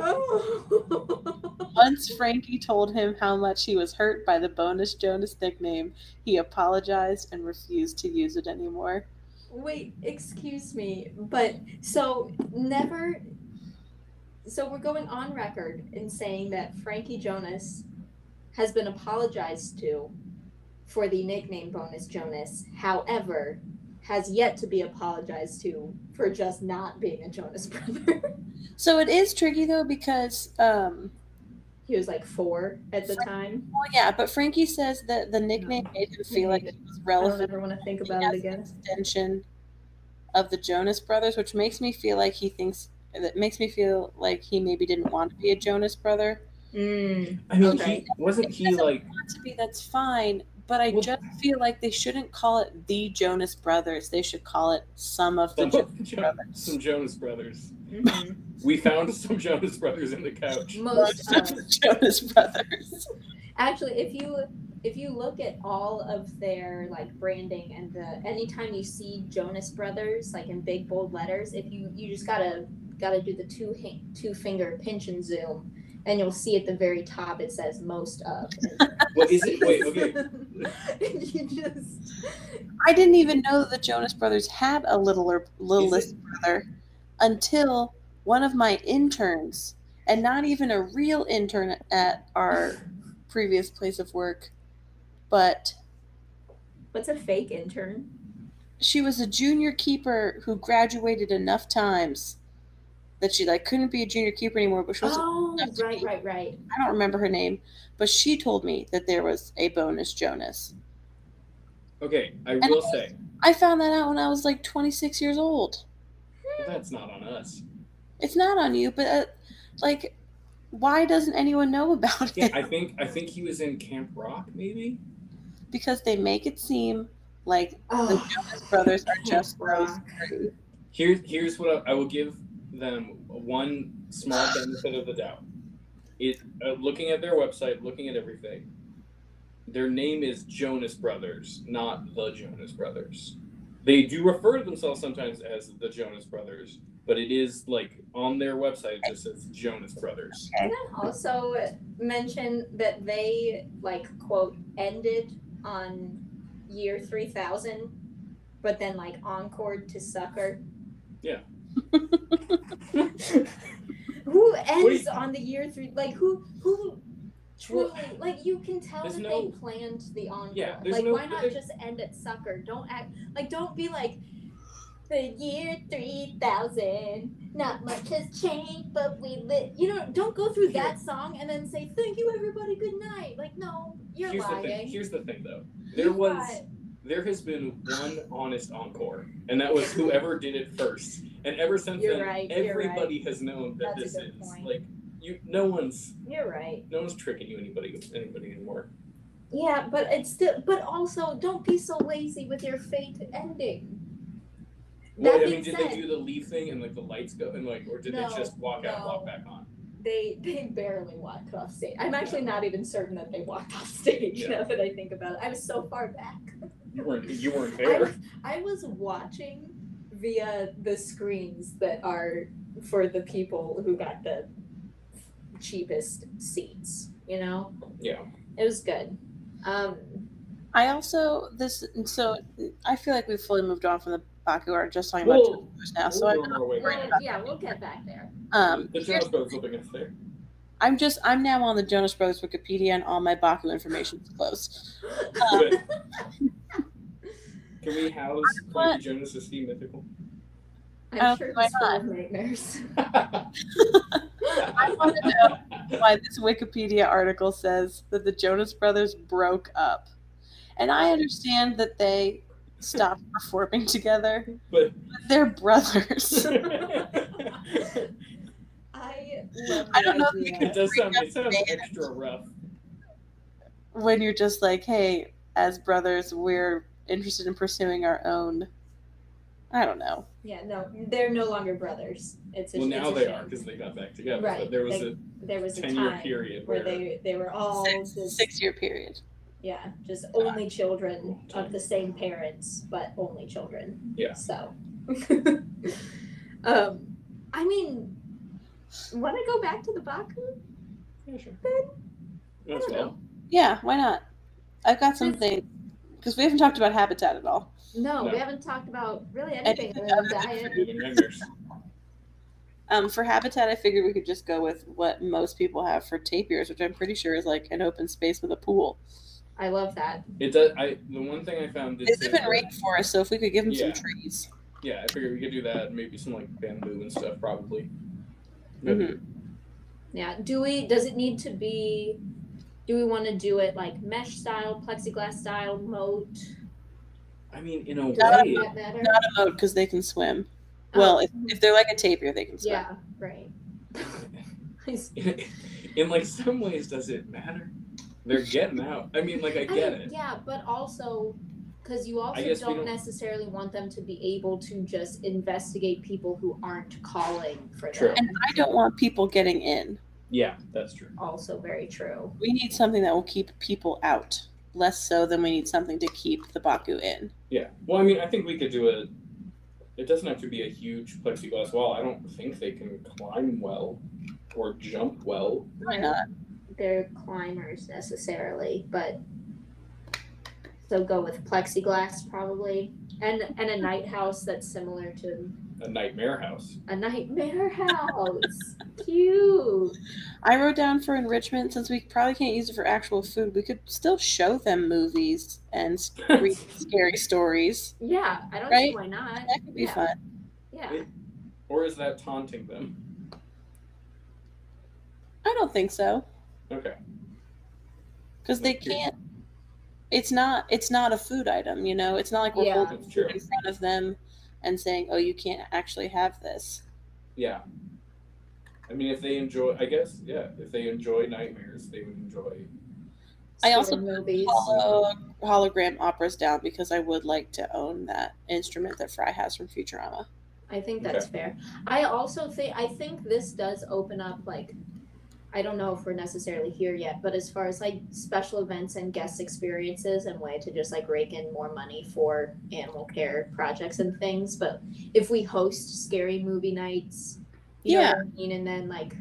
Oh. Once Frankie told him how much he was hurt by the Bonus Jonas nickname, he apologized and refused to use it anymore. Wait, excuse me, but so never. So we're going on record in saying that Frankie Jonas has been apologized to for the nickname Bonus Jonas. However, has yet to be apologized to for just not being a Jonas brother. So it is tricky though because, um, He was like four at the time. well, yeah, but Frankie says that the nickname No. made him feel like it was I don't relevant ever want to think as about it an again. extension of the Jonas Brothers, which makes me feel like he thinks that makes me feel like he maybe didn't want to be a Jonas brother. Mm, I mean, okay. he wasn't he Doesn't like want to be, that's fine, but I Well- just feel like they shouldn't call it the Jonas Brothers. They should call it some of the some, Jonas Jo- Brothers. some Jonas Brothers? Mhm. We found some Jonas Brothers in the couch. Most Most of of the Jonas Brothers. actually, if you if you look at all of their like branding and the anytime you see Jonas Brothers like in big bold letters, if you you just gotta gotta do the two ha- two finger pinch and zoom, and you'll see at the very top it says most of. What is it? Wait, okay. And you just I didn't even know that the Jonas Brothers had a littler, littlest Is it- brother until one of my interns, and not even a real intern at our previous place of work, but what's a fake intern? she was a junior keeper who graduated enough times that she like couldn't be a junior keeper anymore, but she was Oh, enough to right, be- right, right. I don't remember her name, but she told me that there was a Bonus Jonas. Okay, I And will I- say I found that out when I was like twenty-six years old. well, that's not on us. It's not on you, but uh, like, why doesn't anyone know about Yeah, it? I think I think he was in Camp Rock, maybe. Because they make it seem like the Oh, Jonas Brothers are just Camp those Rock. three. Here's here's what I, I will give them one small benefit of the doubt. It uh, looking at their website, looking at everything, their name is Jonas Brothers, not the Jonas Brothers. They do refer to themselves sometimes as the Jonas Brothers, but it is like on their website it just says Jonas Brothers. Can I also mention that they like quote ended on year three thousand, but then like encored to Sucker? Yeah. Who What ends do you- on the year three? Like who who truly Well, like you can tell there's that no- they planned the encore. Yeah, there's like no- why not there's- just end at Sucker? Don't act like don't be like the year three thousand. Not much has changed, but we lit. You know, don't go through that song and then say thank you, everybody, good night. Like no, you're Here's the lying. thing. Here's the thing, though. There You was got- there has been one honest encore, and that was whoever did it first. And ever since You're then, right, you're everybody has known that That's a this good is point. like you. No one's You're right. no one's tricking you anybody anybody anymore. Yeah, but it's still. But also, don't be so lazy with your fate ending. Well, That I mean, being did said- they do the leave thing and like the lights go and like, or did No, they just walk out and no. walk back on? They they barely walked off stage. I'm actually not even certain that they walked off stage. Yeah. Now that I think about it, I was so far back. You weren't you weren't I there. was, I was watching via the screens that are for the people who got the cheapest seats. You know, Yeah. it was good. Um, I also this so I feel like we've fully moved on from the Baku art, just talking Well, about Jonas Brothers now. So We'll I'm go our way well, back. yeah, we'll get back there. um The here's- Jonas Brothers will bring us there. I'm just I'm now on the Jonas Brothers Wikipedia and all my Baku information is closed. Good. Can we house What? Frankie Jonas as Steve Mythical? I'm Oh, sure why it's full not? of nightmares. I want to know why this Wikipedia article says that the Jonas Brothers broke up. And I understand that they stopped performing together, But but they're brothers. I love I the don't know if you idea. can it does sound break it up sounds band extra rough. when you're just like, hey, as brothers, we're interested in pursuing our own. I don't know. Yeah, no, they're no longer brothers. It's a, Well, it's now a they shame. are because they got back together. Right. But there was They- a There was a ten-year time period where where they they were all Six, just six year period. yeah, just only children of the same parents, but only children. Yeah. So, um, I mean, want to go back to the Baku? yeah, sure. I As don't well. know. Yeah, why not? I've got something because we haven't talked about Habitat at all. No, No. we haven't talked about really anything Anything other than other than diet. Living nightmares. Um, for Habitat, I figured we could just go with what most people have for tapirs, which I'm pretty sure is like an open space with a pool. I love that. It does. I the one thing I found did They say live in that- rainforest, so if we could give them Yeah. some trees. Yeah, I figured we could do that. Maybe some like bamboo and stuff, probably. Mhm. Yeah. Do we? Does it need to be? Do we want to do it like mesh style, plexiglass style, moat? I mean, in a Does way, that matter? Not a moat because they can swim. Oh, Well, if, if they're like a tapir, they can swim. yeah, right. in, in like some ways, does it matter? They're getting out. I mean, like I I get mean, it. yeah, but also because you also guess we don't, don't- necessarily want them to be able to just investigate people who aren't calling for True. them. And I don't want people getting in. Yeah, that's true. Also very true. We need something that will keep people out, less so than we need something to keep the Baku in. Yeah. Well, I mean, I think we could do a. It doesn't have to be a huge plexiglass wall. I don't think they can climb well or jump well. Why not? They're climbers necessarily, but so go with plexiglass probably, and and a night house that's similar to A nightmare house. a nightmare house. Cute. I wrote down for enrichment, since we probably can't use it for actual food, we could still show them movies and read scary stories. Yeah, I don't Right? see why not. That could be Yeah. fun. Yeah. Or is that taunting them? I don't think so. Okay. Because they That's true. can't. It's not. It's not a food item. You know. It's not like we're Yeah. holding That's food true. in front of them and saying, "Oh, you can't actually have this." Yeah. I mean, if they enjoy, I guess, yeah, if they enjoy nightmares, they would enjoy. I also Scary movies. Holo, hologram operas down because I would like to own that instrument that Fry has from Futurama. I think that's fair. I also think I think this does open up like I don't know if we're necessarily here yet, but as far as like special events and guest experiences and way to just like rake in more money for animal care projects and things. But if we host scary movie nights, you Yeah. know what I mean, and then like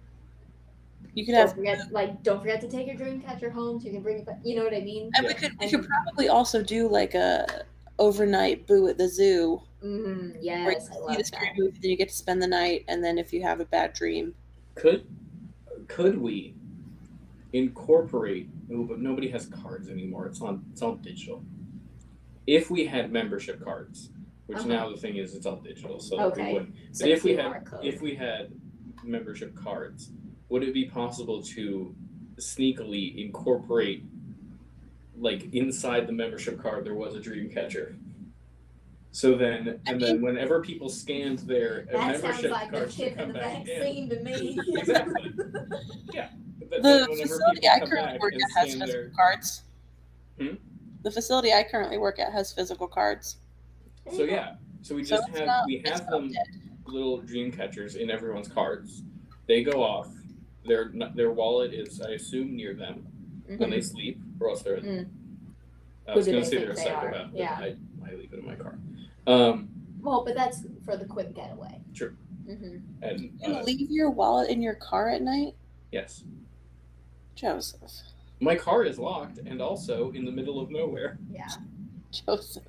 You could don't have, forget like don't forget to take your dream catcher home so you can bring it back. You know what I mean? and we Yeah. could we could probably also do like a overnight boo at the zoo Mm, where yes, I you see love the scary that. movie, then you get to spend the night, and then if you have a bad dream, Could could we incorporate? Oh, but nobody has cards anymore. It's on. It's all digital. If we had membership cards, which Uh-huh. now the thing is, it's all digital, so Okay. we wouldn't. So But if we Q R had, code. if we had membership cards, would it be possible to sneakily incorporate, like inside the membership card, there was a dream catcher? So then, and then, whenever people scanned their uh, that sounds membership like the cards to chip come in the back in, vaccine to me. Exactly. yeah. But the then whenever facility people I come currently back work and at has scan physical their- cards. Hmm? The facility I currently work at has physical cards. So yeah, so we So just it's have not- we it's have not them dead. little dream catchers in everyone's cards. They go off. Their their wallet is, I assume, near them when they sleep, or else they're. Mm. I was Who do going to they say think they're a they are? psychopath, but Yeah. I, I leave it in my car. Um, Well, but that's for the quick getaway. True. Mm-hmm. and You uh, leave your wallet in your car at night, yes, Joseph. my car is locked and also in the middle of nowhere. Yeah. Joseph.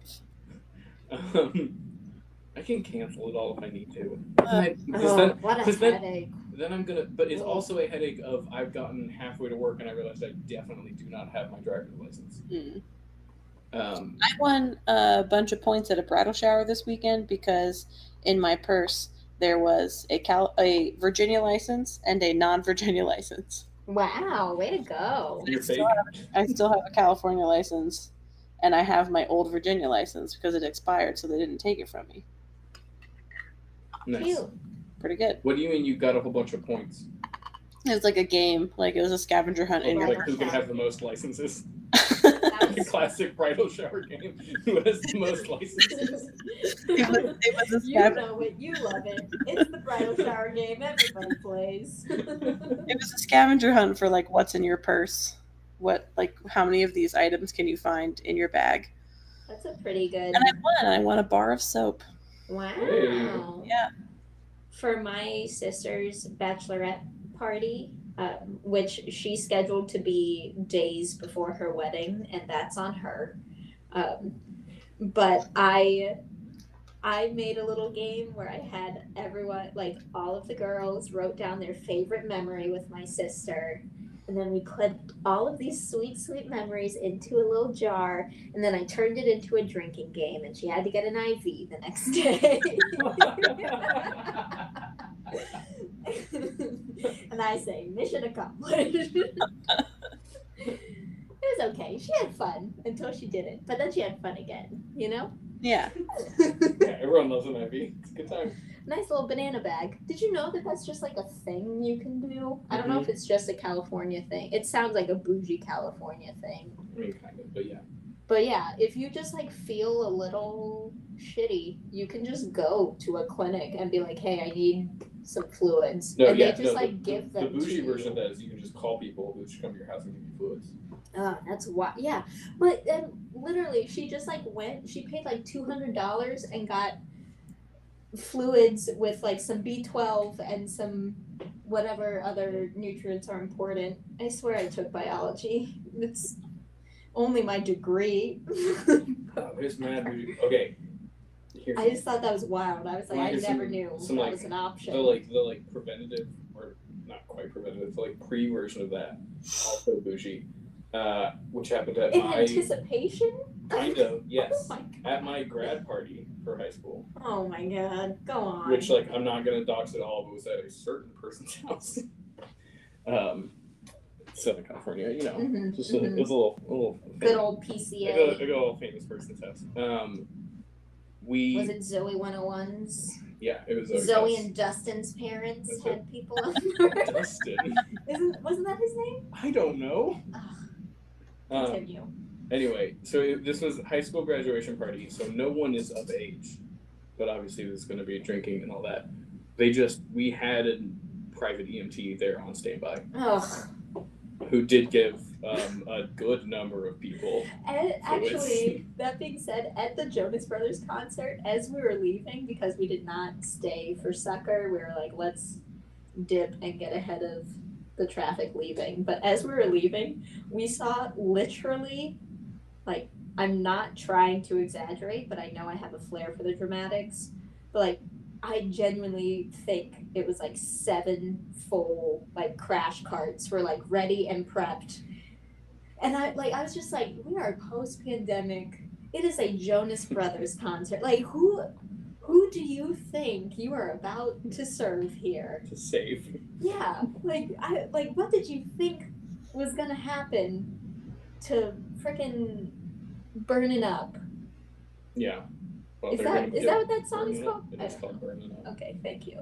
Um, I can cancel it all if I need to. Uh, Because Oh, then, what a 'cause then- headache. then I'm gonna. But it's Ugh. also a headache of I've gotten halfway to work and I realized I definitely do not have my driver's license. Hmm. Um, I won a bunch of points at a bridal shower this weekend because in my purse there was a Cal- a Virginia license and a non-Virginia license. Wow, way to go. You're fake. Still have, I still have a California license, and I have my old Virginia license because it expired, so they didn't take it from me. Nice. Cute. Pretty good. What do you mean you got a whole bunch of points? It was like a game, like it was a scavenger hunt. Oh, in like your who can have the most licenses? That The was- classic bridal shower game. Who has the most licenses? it, was, it was a You scavenger. know it. You love it. It's the bridal shower game everybody plays. It was a scavenger hunt for like what's in your purse, what like how many of these items can you find in your bag? That's a pretty good. And I won. I won a bar of soap. Wow. Hey. Yeah. For my sister's bachelorette party, um, which she scheduled to be days before her wedding, and that's on her. Um, but I, I made a little game where I had everyone, like all of the girls, wrote down their favorite memory with my sister. And then we clipped all of these sweet, sweet memories into a little jar. And then I turned it into a drinking game. And she had to get an I V the next day. And I say, mission accomplished. It was okay. She had fun until she didn't. But then she had fun again, you know? Yeah. Yeah, everyone loves an I V. It's a good time. Nice little banana bag. Did you know that that's just like a thing you can do? I don't know if it's just a California thing. It sounds like a bougie California thing. I mean, kind of, but yeah. But yeah, if you just like feel a little shitty, you can just go to a clinic and be like, hey, I need some fluids. No, and yeah, they just no, like the, give the, them the bougie to version of you. that is you can just call people who should come to your house and give you fluids. Oh, that's why. Yeah, but um, literally, she just like went. She paid like two hundred dollars and got fluids with like some B twelve and some whatever other nutrients are important. I swear I took biology. It's only my degree. Oh, there's mad bougie. Okay. Here's I just thought that was wild. I was like, Well, I here's never some- knew some, that like, was an option. the like the like preventative or not quite preventative, the like pre version of that. Also bougie. Uh, which happened at In my anticipation? kind of Oh yes. my At my grad party for high school. Oh my god, go on. Which like I'm not gonna dox it all, but was at a certain person's house. um Southern California, you know. Mhm, Just a, mhm. it was a little a little Good old P C a good, a A. good old famous person's house. Um we Was it Zoe one oh one's? yeah, it was Zoe's Zoe house. and Dustin's parents That's had people on there. Dustin. Isn't wasn't that his name? I don't know. Ugh, Um, continue. Anyway, so it, this was high school graduation party, so no one is of age, but obviously there's going to be drinking and all that. They just we had a private E M T there on standby Ugh. who did give um, a good number of people. And So it's- actually, that being said, at the Jonas Brothers concert, as we were leaving, because we did not stay for Sucker, we were like, let's dip and get ahead of the traffic leaving. But as we were leaving, we saw literally, like, I'm not trying to exaggerate, but I know I have a flair for the dramatics. But like, I genuinely think it was like seven full like crash carts were like ready and prepped. And I like I was just like, we are post pandemic. It is a Jonas Brothers concert. Like who who do you think you are about to serve here? To save. Yeah. Like I like what did you think was gonna happen to frickin' burning up? Yeah. Well, Is they're that gonna is get that what that song is Burning called? Up. It I is don't called know. Burning Up. Okay, thank you.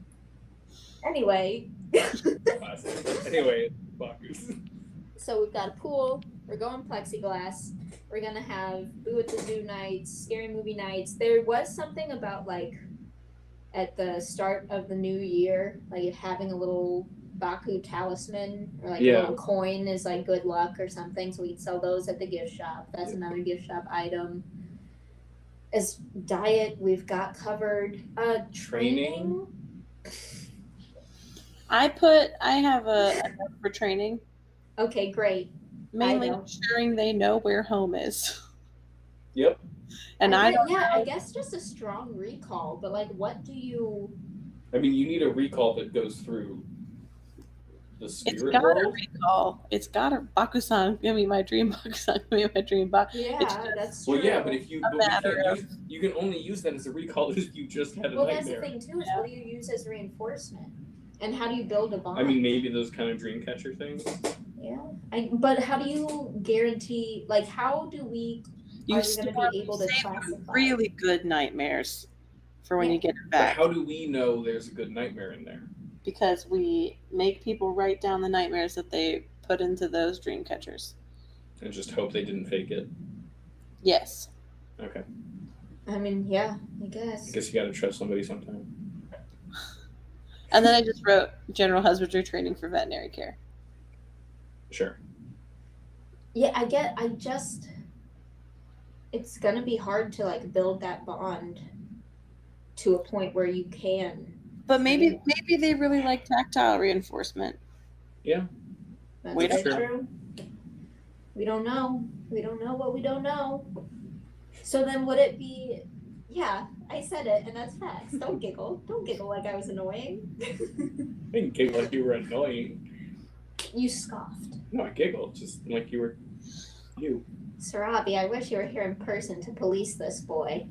Anyway. Classic. Anyway, Bacchus. So we've got a pool. We're going plexiglass. We're gonna have Boo at the Zoo nights, scary movie nights. There was something about like at the start of the new year, like having a little Baku talisman or like Yeah. a little coin is like good luck or something. So we can sell those at the gift shop. That's another gift shop item. As diet, we've got covered. Uh, training. I put I have a, a note for training, Okay, great. mainly know. ensuring they know where home is. Yep. And I, I, don't yeah, know. I guess just a strong recall. But like, what do you? I mean, you need a recall that goes through the It's spirit got a world. recall. It's got a Bakusan. Give me my dream. Bakusan. Give me my dream. Ba- Yeah, it's just that's true. Well, yeah, but if you a but we matter can't of- use, you can only use that as a recall if you just had a well, that's the nightmare. thing too. Is Yeah. what do you use as reinforcement, and how do you build a bond? I mean, maybe those kind of dream catcher things. yeah. I, but how do you guarantee? Like, how do we? You Are we still gonna be able to save classify? really good nightmares for when Yeah. you get it But back. how do we know there's a good nightmare in there? Because we make people write down the nightmares that they put into those dream catchers. And just hope they didn't fake it. Yes. Okay. I mean, yeah, I guess. I guess you gotta trust somebody sometime. And then I just wrote general husbandry training for veterinary care. Sure. Yeah, I get. I just. It's gonna be hard to like build that bond to a point where you can. But maybe maybe they really like tactile reinforcement. Yeah. That's Wait, very sure. true. We don't know. We don't know what we don't know. So then, would it be? Yeah, I said it, and that's facts. Don't giggle. Don't giggle like I was annoying. I didn't giggle like you were annoying. You scoffed. No, I giggled just like you were you. Sarabi, I wish you were here in person to police this boy.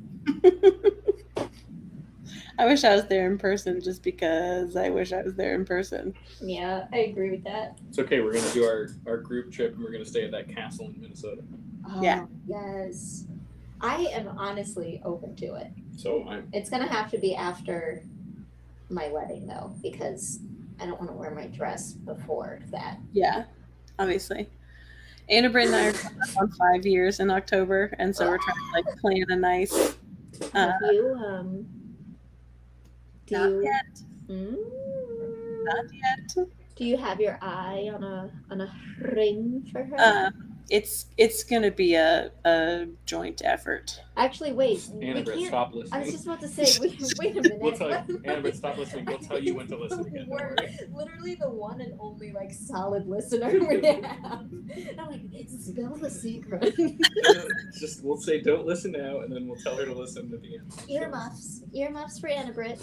I wish I was there in person just because I wish I was there in person. Yeah, I agree with that. It's okay, we're gonna do our, our group trip and we're gonna stay at that castle in Minnesota. Yeah. Oh, yes. I am honestly open to it. So I'm It's gonna have to be after my wedding though, because I don't want to wear my dress before that. Yeah, obviously. Anna Britt and I are coming up on five years in October, and so we're trying to like plan a nice. Uh, Have you um? Do not you, yet. Mm, Not yet. do you have your eye on a on a ring for her? Um, it's it's gonna be a, a joint effort. Actually, wait. Anna we Britt, can't. stop I was listening. just about to say. Wait, wait a minute. We'll tell you, Anna Britt, stop listening. We'll tell you when to listen again. Don't We're worry. literally the one and only like solid listener we have. And I'm like, it's Bella secret. Just we'll say don't listen now, and then we'll tell her to listen at the end. Earmuffs. Earmuffs for Anna Britt.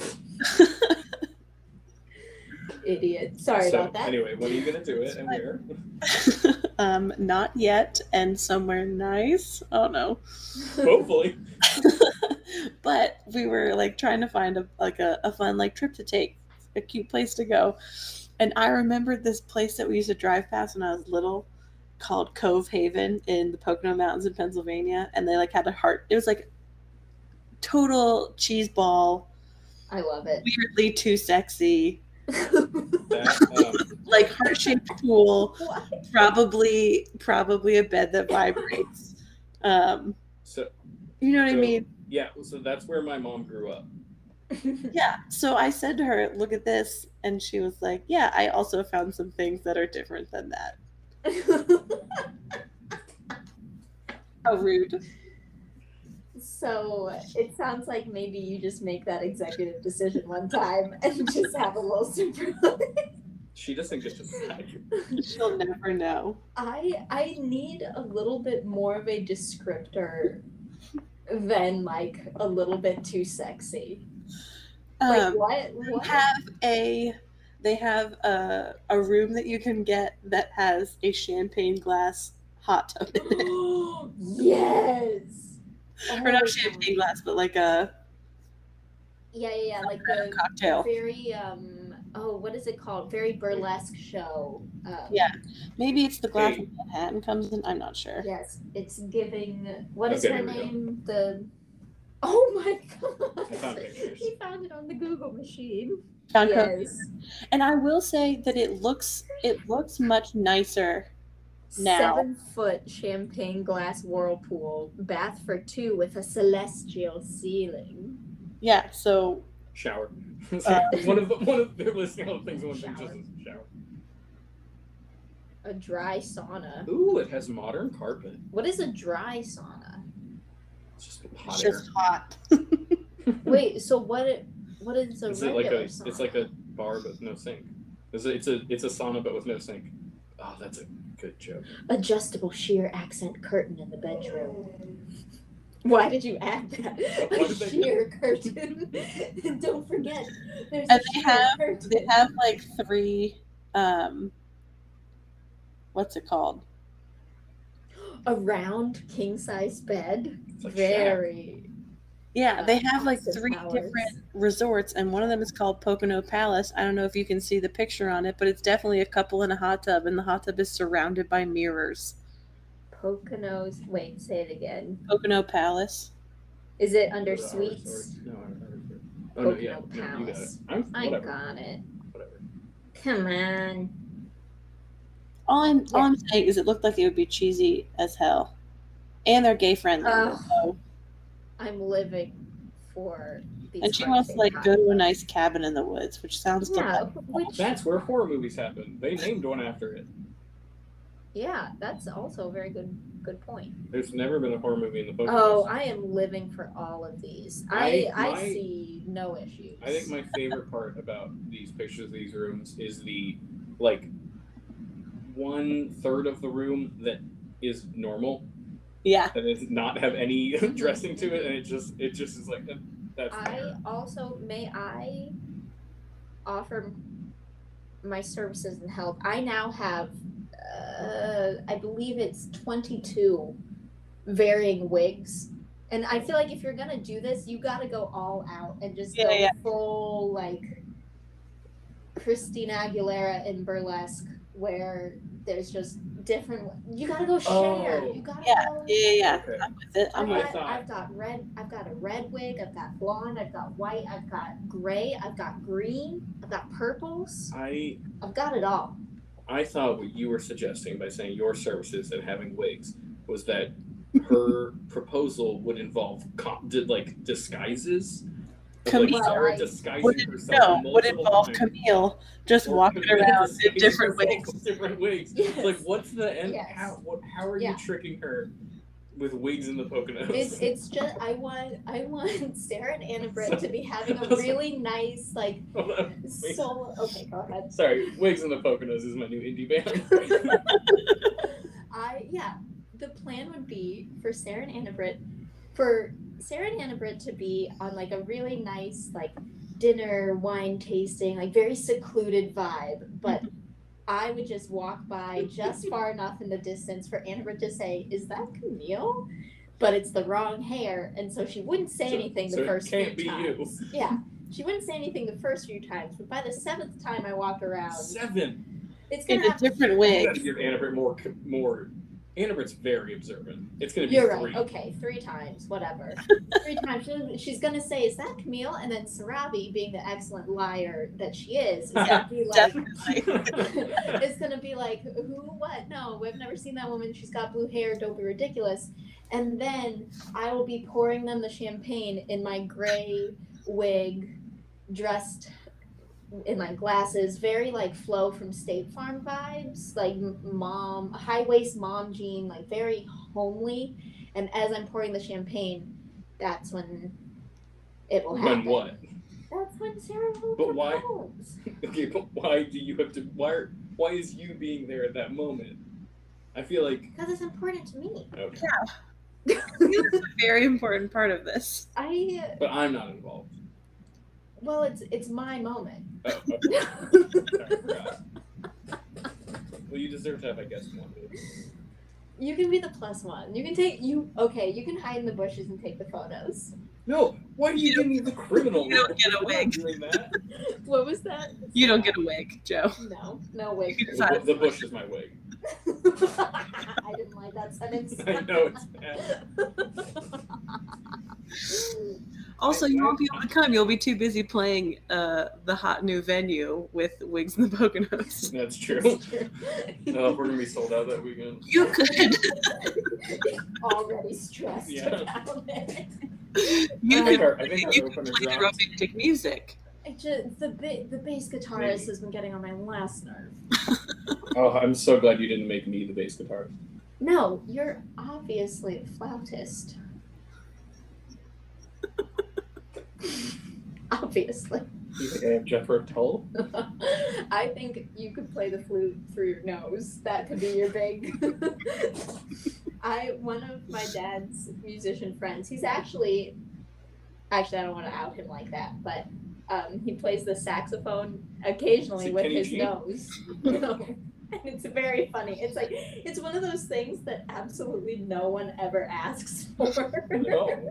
Idiot. Sorry so, about that. Anyway, when are you gonna do it and where? um, not yet, and somewhere nice. Oh no. Hopefully. But we were like trying to find a like a, a fun like trip to take, a cute place to go. And I remembered this place that we used to drive past when I was little called Cove Haven in the Pocono Mountains in Pennsylvania. And they like had a heart. It was like total cheese ball, I love it. weirdly too sexy, That, um, like heart-shaped pool, What? probably probably a bed that vibrates. Um, so you know what I So- mean? yeah, so that's where my mom grew up. Yeah. So I said to her, look at this. And she was like, yeah, I also found some things that are different than that. How rude. So it sounds like maybe you just make that executive decision one time and just have a little surprise. She doesn't get to decide. She'll never know. I I need a little bit more of a descriptor than like a little bit too sexy. Like Um, what? they What? have a they have a, a room that you can get that has a champagne glass hot tub in it. Yes. Or not champagne glass, but like a Yeah, yeah, yeah. Like the cocktail. very um. Oh, what is it called? Very burlesque show. Um, Yeah. Maybe it's the glass Hey. in Manhattan comes in. I'm not sure. Yes, it's giving. What is Okay, her here we go. name? The. Oh my god! I found pictures. He found it on the Google machine. Found Cove Yes. And I will say that it looks it looks much nicer. Now. Seven foot champagne glass whirlpool, bath for two with a celestial ceiling. Yeah, so Shower. Uh, one of the one of they're listing all the things. One thing Shower. just is shower. A dry sauna. Ooh, it has modern carpet. What is a dry sauna? It's just it's hot air. just hot. Wait, so what? What is a Is it regular like a? sauna? It's like a bar but no sink. It's a, it's a it's a sauna but with no sink. Oh, that's a good joke. adjustable sheer accent curtain in the bedroom. Why did you add that? Why A did they- sheer curtain. Don't forget, there's And a they sheer have- curtain. They have like three um what's it called? A round king size bed. It's like Very. Yeah, they Uh, have like Austin three Powers. different resorts, and one of them is called Pocono Palace. I don't know if you can see the picture on it, but it's definitely a couple in a hot tub, and the hot tub is surrounded by mirrors. Poconos. Wait, say it again. Pocono Palace. Is it under Go to our suites? resort. No, our- our resort. Oh no, yeah, Pocono no, you got it. Palace. I'm I whatever. got it. Whatever. Come on. All I'm, all Yeah. I'm saying is it looked like it would be cheesy as hell. And they're gay friendly. Ugh. so- I'm living for these. and she heart wants to like shaped go to a hot nice cabin in the woods, which sounds dogs. Yeah, delightful. which That's where horror movies happen. They named one after it. yeah, that's also a very good good point. There's never been a horror movie in the Poconos. Oh, I am living for all of these. I I- I, my- see no issues. I think my favorite part about these pictures of these rooms is the like one third of the room that is normal Yeah. and does not have any dressing to it, and it just it just is like that's I there. also may I offer my services and help. I now have, uh, I believe it's twenty-two varying wigs, and I feel like if you're gonna do this, you got to go all out and just Yeah, go yeah. full like Christina Aguilera in burlesque, where there's just different. You gotta go share. Oh. You gotta Yeah, go. Yeah, yeah, yeah. Okay. I'm with it. I'm I've with got, thought- I've got red. I've got a red wig. I've got blonde. I've got white. I've got gray. I've got green. I've got purples. I I've got it all. I thought what you were suggesting by saying your services and having wigs was that her proposal would involve com- did like disguises. Of, like Camille. Sarah I- disguising Would it, herself no, would multiple involve times. Camille just Or walking Camille around disguising in different herself wigs. with Different wigs. Yes. Like, what's the end? Yes. How what? How are Yeah. you tricking her with wigs in the Poconos? It's it's just I want I want Sarah and Anna Britt to be having a really nice like Hold on, wait. soul. Okay, go ahead. Sorry, wigs in the Poconos is my new indie band. I yeah. The plan would be for Sarah and Anna Britt, for Sarah and Anna Britt to be on like a really nice like dinner wine tasting, like very secluded vibe. But I would just walk by just far enough in the distance for Anna Britt to say, "Is that Camille?" But it's the wrong hair, and so she wouldn't say So- anything the so it first can't few be you. times. Yeah, she wouldn't say anything the first few times, but by the seventh time I walk around, Seven. it's In gonna a have different You wig. gotta give Anna Britt more more. Anna Britt's very observant. It's gonna be You're three. right. Okay, three times, whatever. three times. She- She's gonna say, "Is that Camille?" And then Sarabi, being the excellent liar that she is, is gonna be like, Definitely. it's gonna be like, "Who? What? No, we've never seen that woman. She's got blue hair. Don't be ridiculous." And then I will be pouring them the champagne in my gray wig, dressed in my glasses, very like Flo from State Farm vibes, like m- mom, high waist mom jean, like very homely. And as I'm pouring the champagne, that's when it will happen. When what? That's when Sarah will But why- propose. Okay, but why do you have to? Why? Are, why is you being there at that moment? I feel like Because it's important to me. okay, Camille's a very important part of this. I but I'm not involved. well, it's it's my moment. Oh, okay. Sorry, I forgot. Well, you deserve to have, I guess, one. You can be the plus one. You can take you. Okay, you can hide in the bushes and take the photos. No, why do you give me the criminal? You don't role? get a I'm not wig. doing that. What was that? You don't get a wig, Joe. No, no wig. You can Well, decide. the, the bush is my wig. I didn't like that sentence. I know it's bad. Also, you won't be able to come. You'll be too busy playing uh, the hot new venue with Wigs in the Poconos. That's true. Oh, we're gonna be sold out that weekend. You could. Already stressed Yeah. about it. You I think could. our, I think our You could opener play the drops. romantic music. I just, the ba- the bass guitarist Maybe. has been getting on my last nerve. Oh, I'm so glad you didn't make me the bass guitarist. No, you're obviously a flautist. Obviously. You think I have Jethro Tull? I think you could play the flute through your nose. That could be your big. I one of my dad's musician friends. He's actually, actually I don't want to out him like that, but um, he plays the saxophone occasionally Is it with Kenny his G? nose. No. And it's very funny. It's like it's one of those things that absolutely no one ever asks for. No.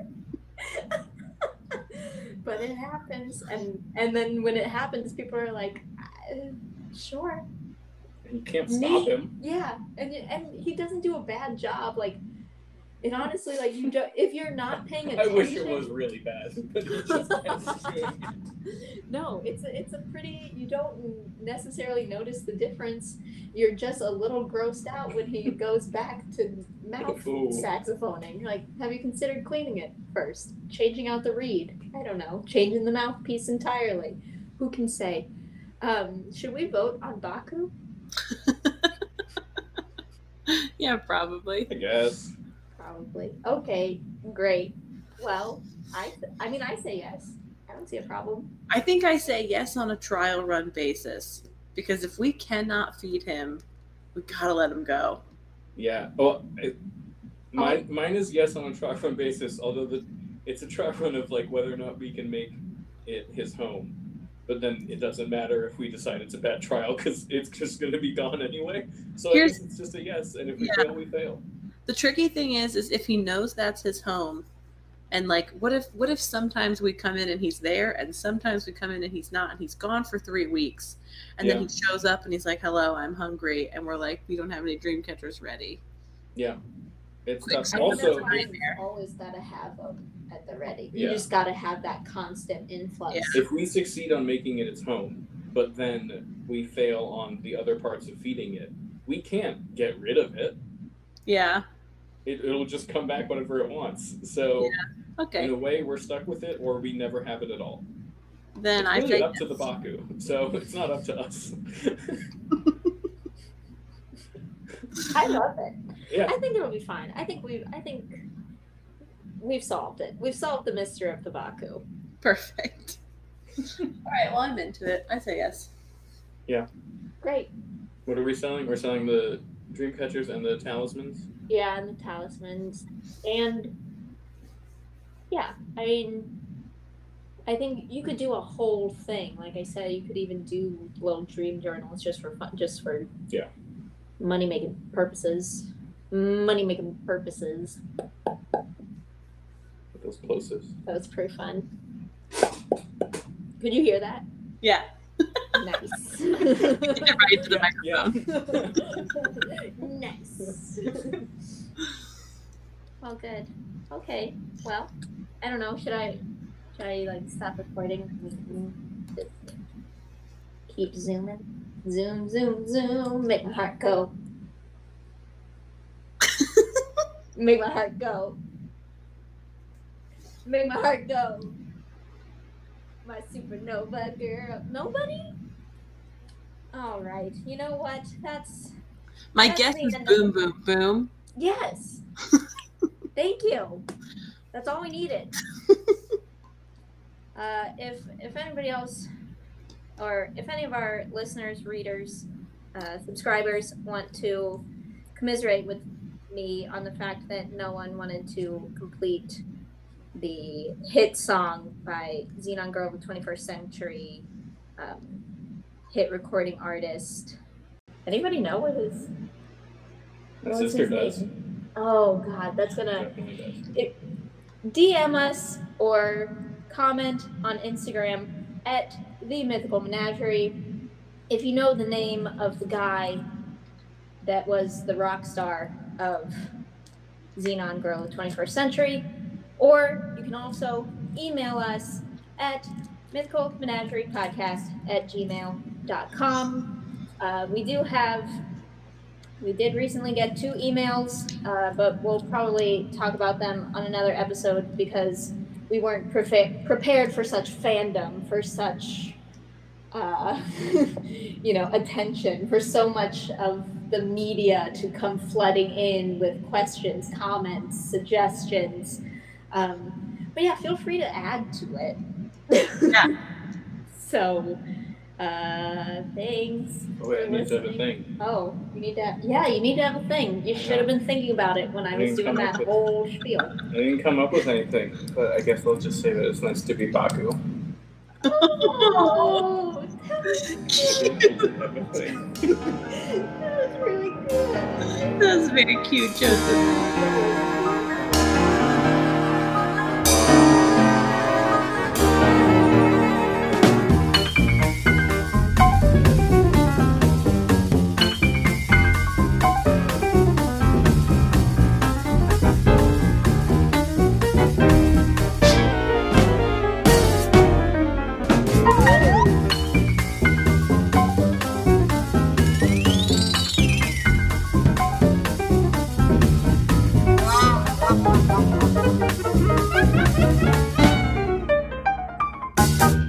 But it happens, and and then when it happens, people are like, uh, "Sure." You can't stop Me- him. Yeah, and and he doesn't do a bad job. Like, and honestly, like you don't if you're not paying I attention. wish it was really bad, but it just has to. No, it's a, it's a pretty. You don't necessarily notice the difference. You're just a little grossed out when he goes back to mouth Ooh. saxophoning. Like, have you considered cleaning it first? Changing out the reed? I don't know. Changing the mouthpiece entirely? Who can say? Um, should we vote on Baku? Yeah, probably. I guess. Probably. Okay, great. Well, I th- I mean I say yes. I don't see a problem. I think I say yes on a trial run basis because if we cannot feed him, we gotta let him go. Yeah. Well, it, mine mine is yes on a trial run basis. Although the it's a trial run of like whether or not we can make it his home. But then it doesn't matter if we decide it's a bad trial because it's just going to be gone anyway. So Here's- I guess it's just a yes, and if we Yeah. fail, we fail. The tricky thing is, is if he knows that's his home, and like, what if, what if sometimes we come in and he's there, and sometimes we come in and he's not, and he's gone for three weeks, and then Yeah. he shows up and he's like, "Hello, I'm hungry," and we're like, "We don't have any dream catchers ready." Yeah, it's Quick, tough. I think Also, that's fine. if, You've always got to have them at the ready. You Yeah. just got to have that constant influx. Yeah. if we succeed on making it its home, but then we fail on the other parts of feeding it, we can't get rid of it. Yeah. It it'll just come back whenever it wants. So Okay. in a way, we're stuck with it, or we never have it at all. Then It's I really say up to the Baku, so it's not up to us. I love it. Yeah. I think it'll be fine. I think we've. I think we've solved it. We've solved the mystery of the Baku. perfect. All right. Well, I'm into it. I say yes. Great. What are we selling? We're selling the dream catchers and the talismans. Yeah, and the talismans, and yeah, I mean, I think you could do a whole thing. Like I said, you could even do little dream journals just for fun, just for Yeah. money making purposes. Money making purposes. With those plosives. That was pretty fun. Could you hear that? Yeah. Nice. Get right to the Yeah. microphone. Nice. Well, good. Okay. Well, I don't know. Should I, should I like stop recording? Just keep zooming. Zoom, zoom, zoom. Make my heart go. Make my heart go. Make my heart go. My supernova girl. Nobody? All right. You know what? That's My That's guess the is end of boom, it. boom, boom. yes. Thank you. That's all we needed. Uh, if if anybody else, or if any of our listeners, readers, uh, subscribers want to commiserate with me on the fact that no one wanted to complete the hit song by Xenon Girl of the twenty-first Century, um, hit recording artist. Anybody know what his? My what's sister his does. name? Oh God, that's gonna. Definitely does. D M us or comment on Instagram at The Mythical Menagerie if you know the name of the guy that was the rock star of Xenon Girl of the twenty-first Century, or you can also email us at mythical menagerie podcast at gmail dot com. Uh, we do have We did recently get two emails, uh, but we'll probably talk about them on another episode because we weren't prefa- prepared for such fandom, for such, uh, you know, attention, for so much of the media to come flooding in with questions, comments, suggestions. Um, but yeah, feel free to add to it. Yeah. So, uh, thanks. Oh, wait, I for need to have a listening. thing. Oh, you need to. Yeah, you need to have a thing. You should have been thinking about it when I I was didn't doing come that up with- whole spiel. I didn't come up with anything, but I guess I'll just say that it's nice to be Baku. Oh, That was really good. That was very cute, Joseph. Thank you.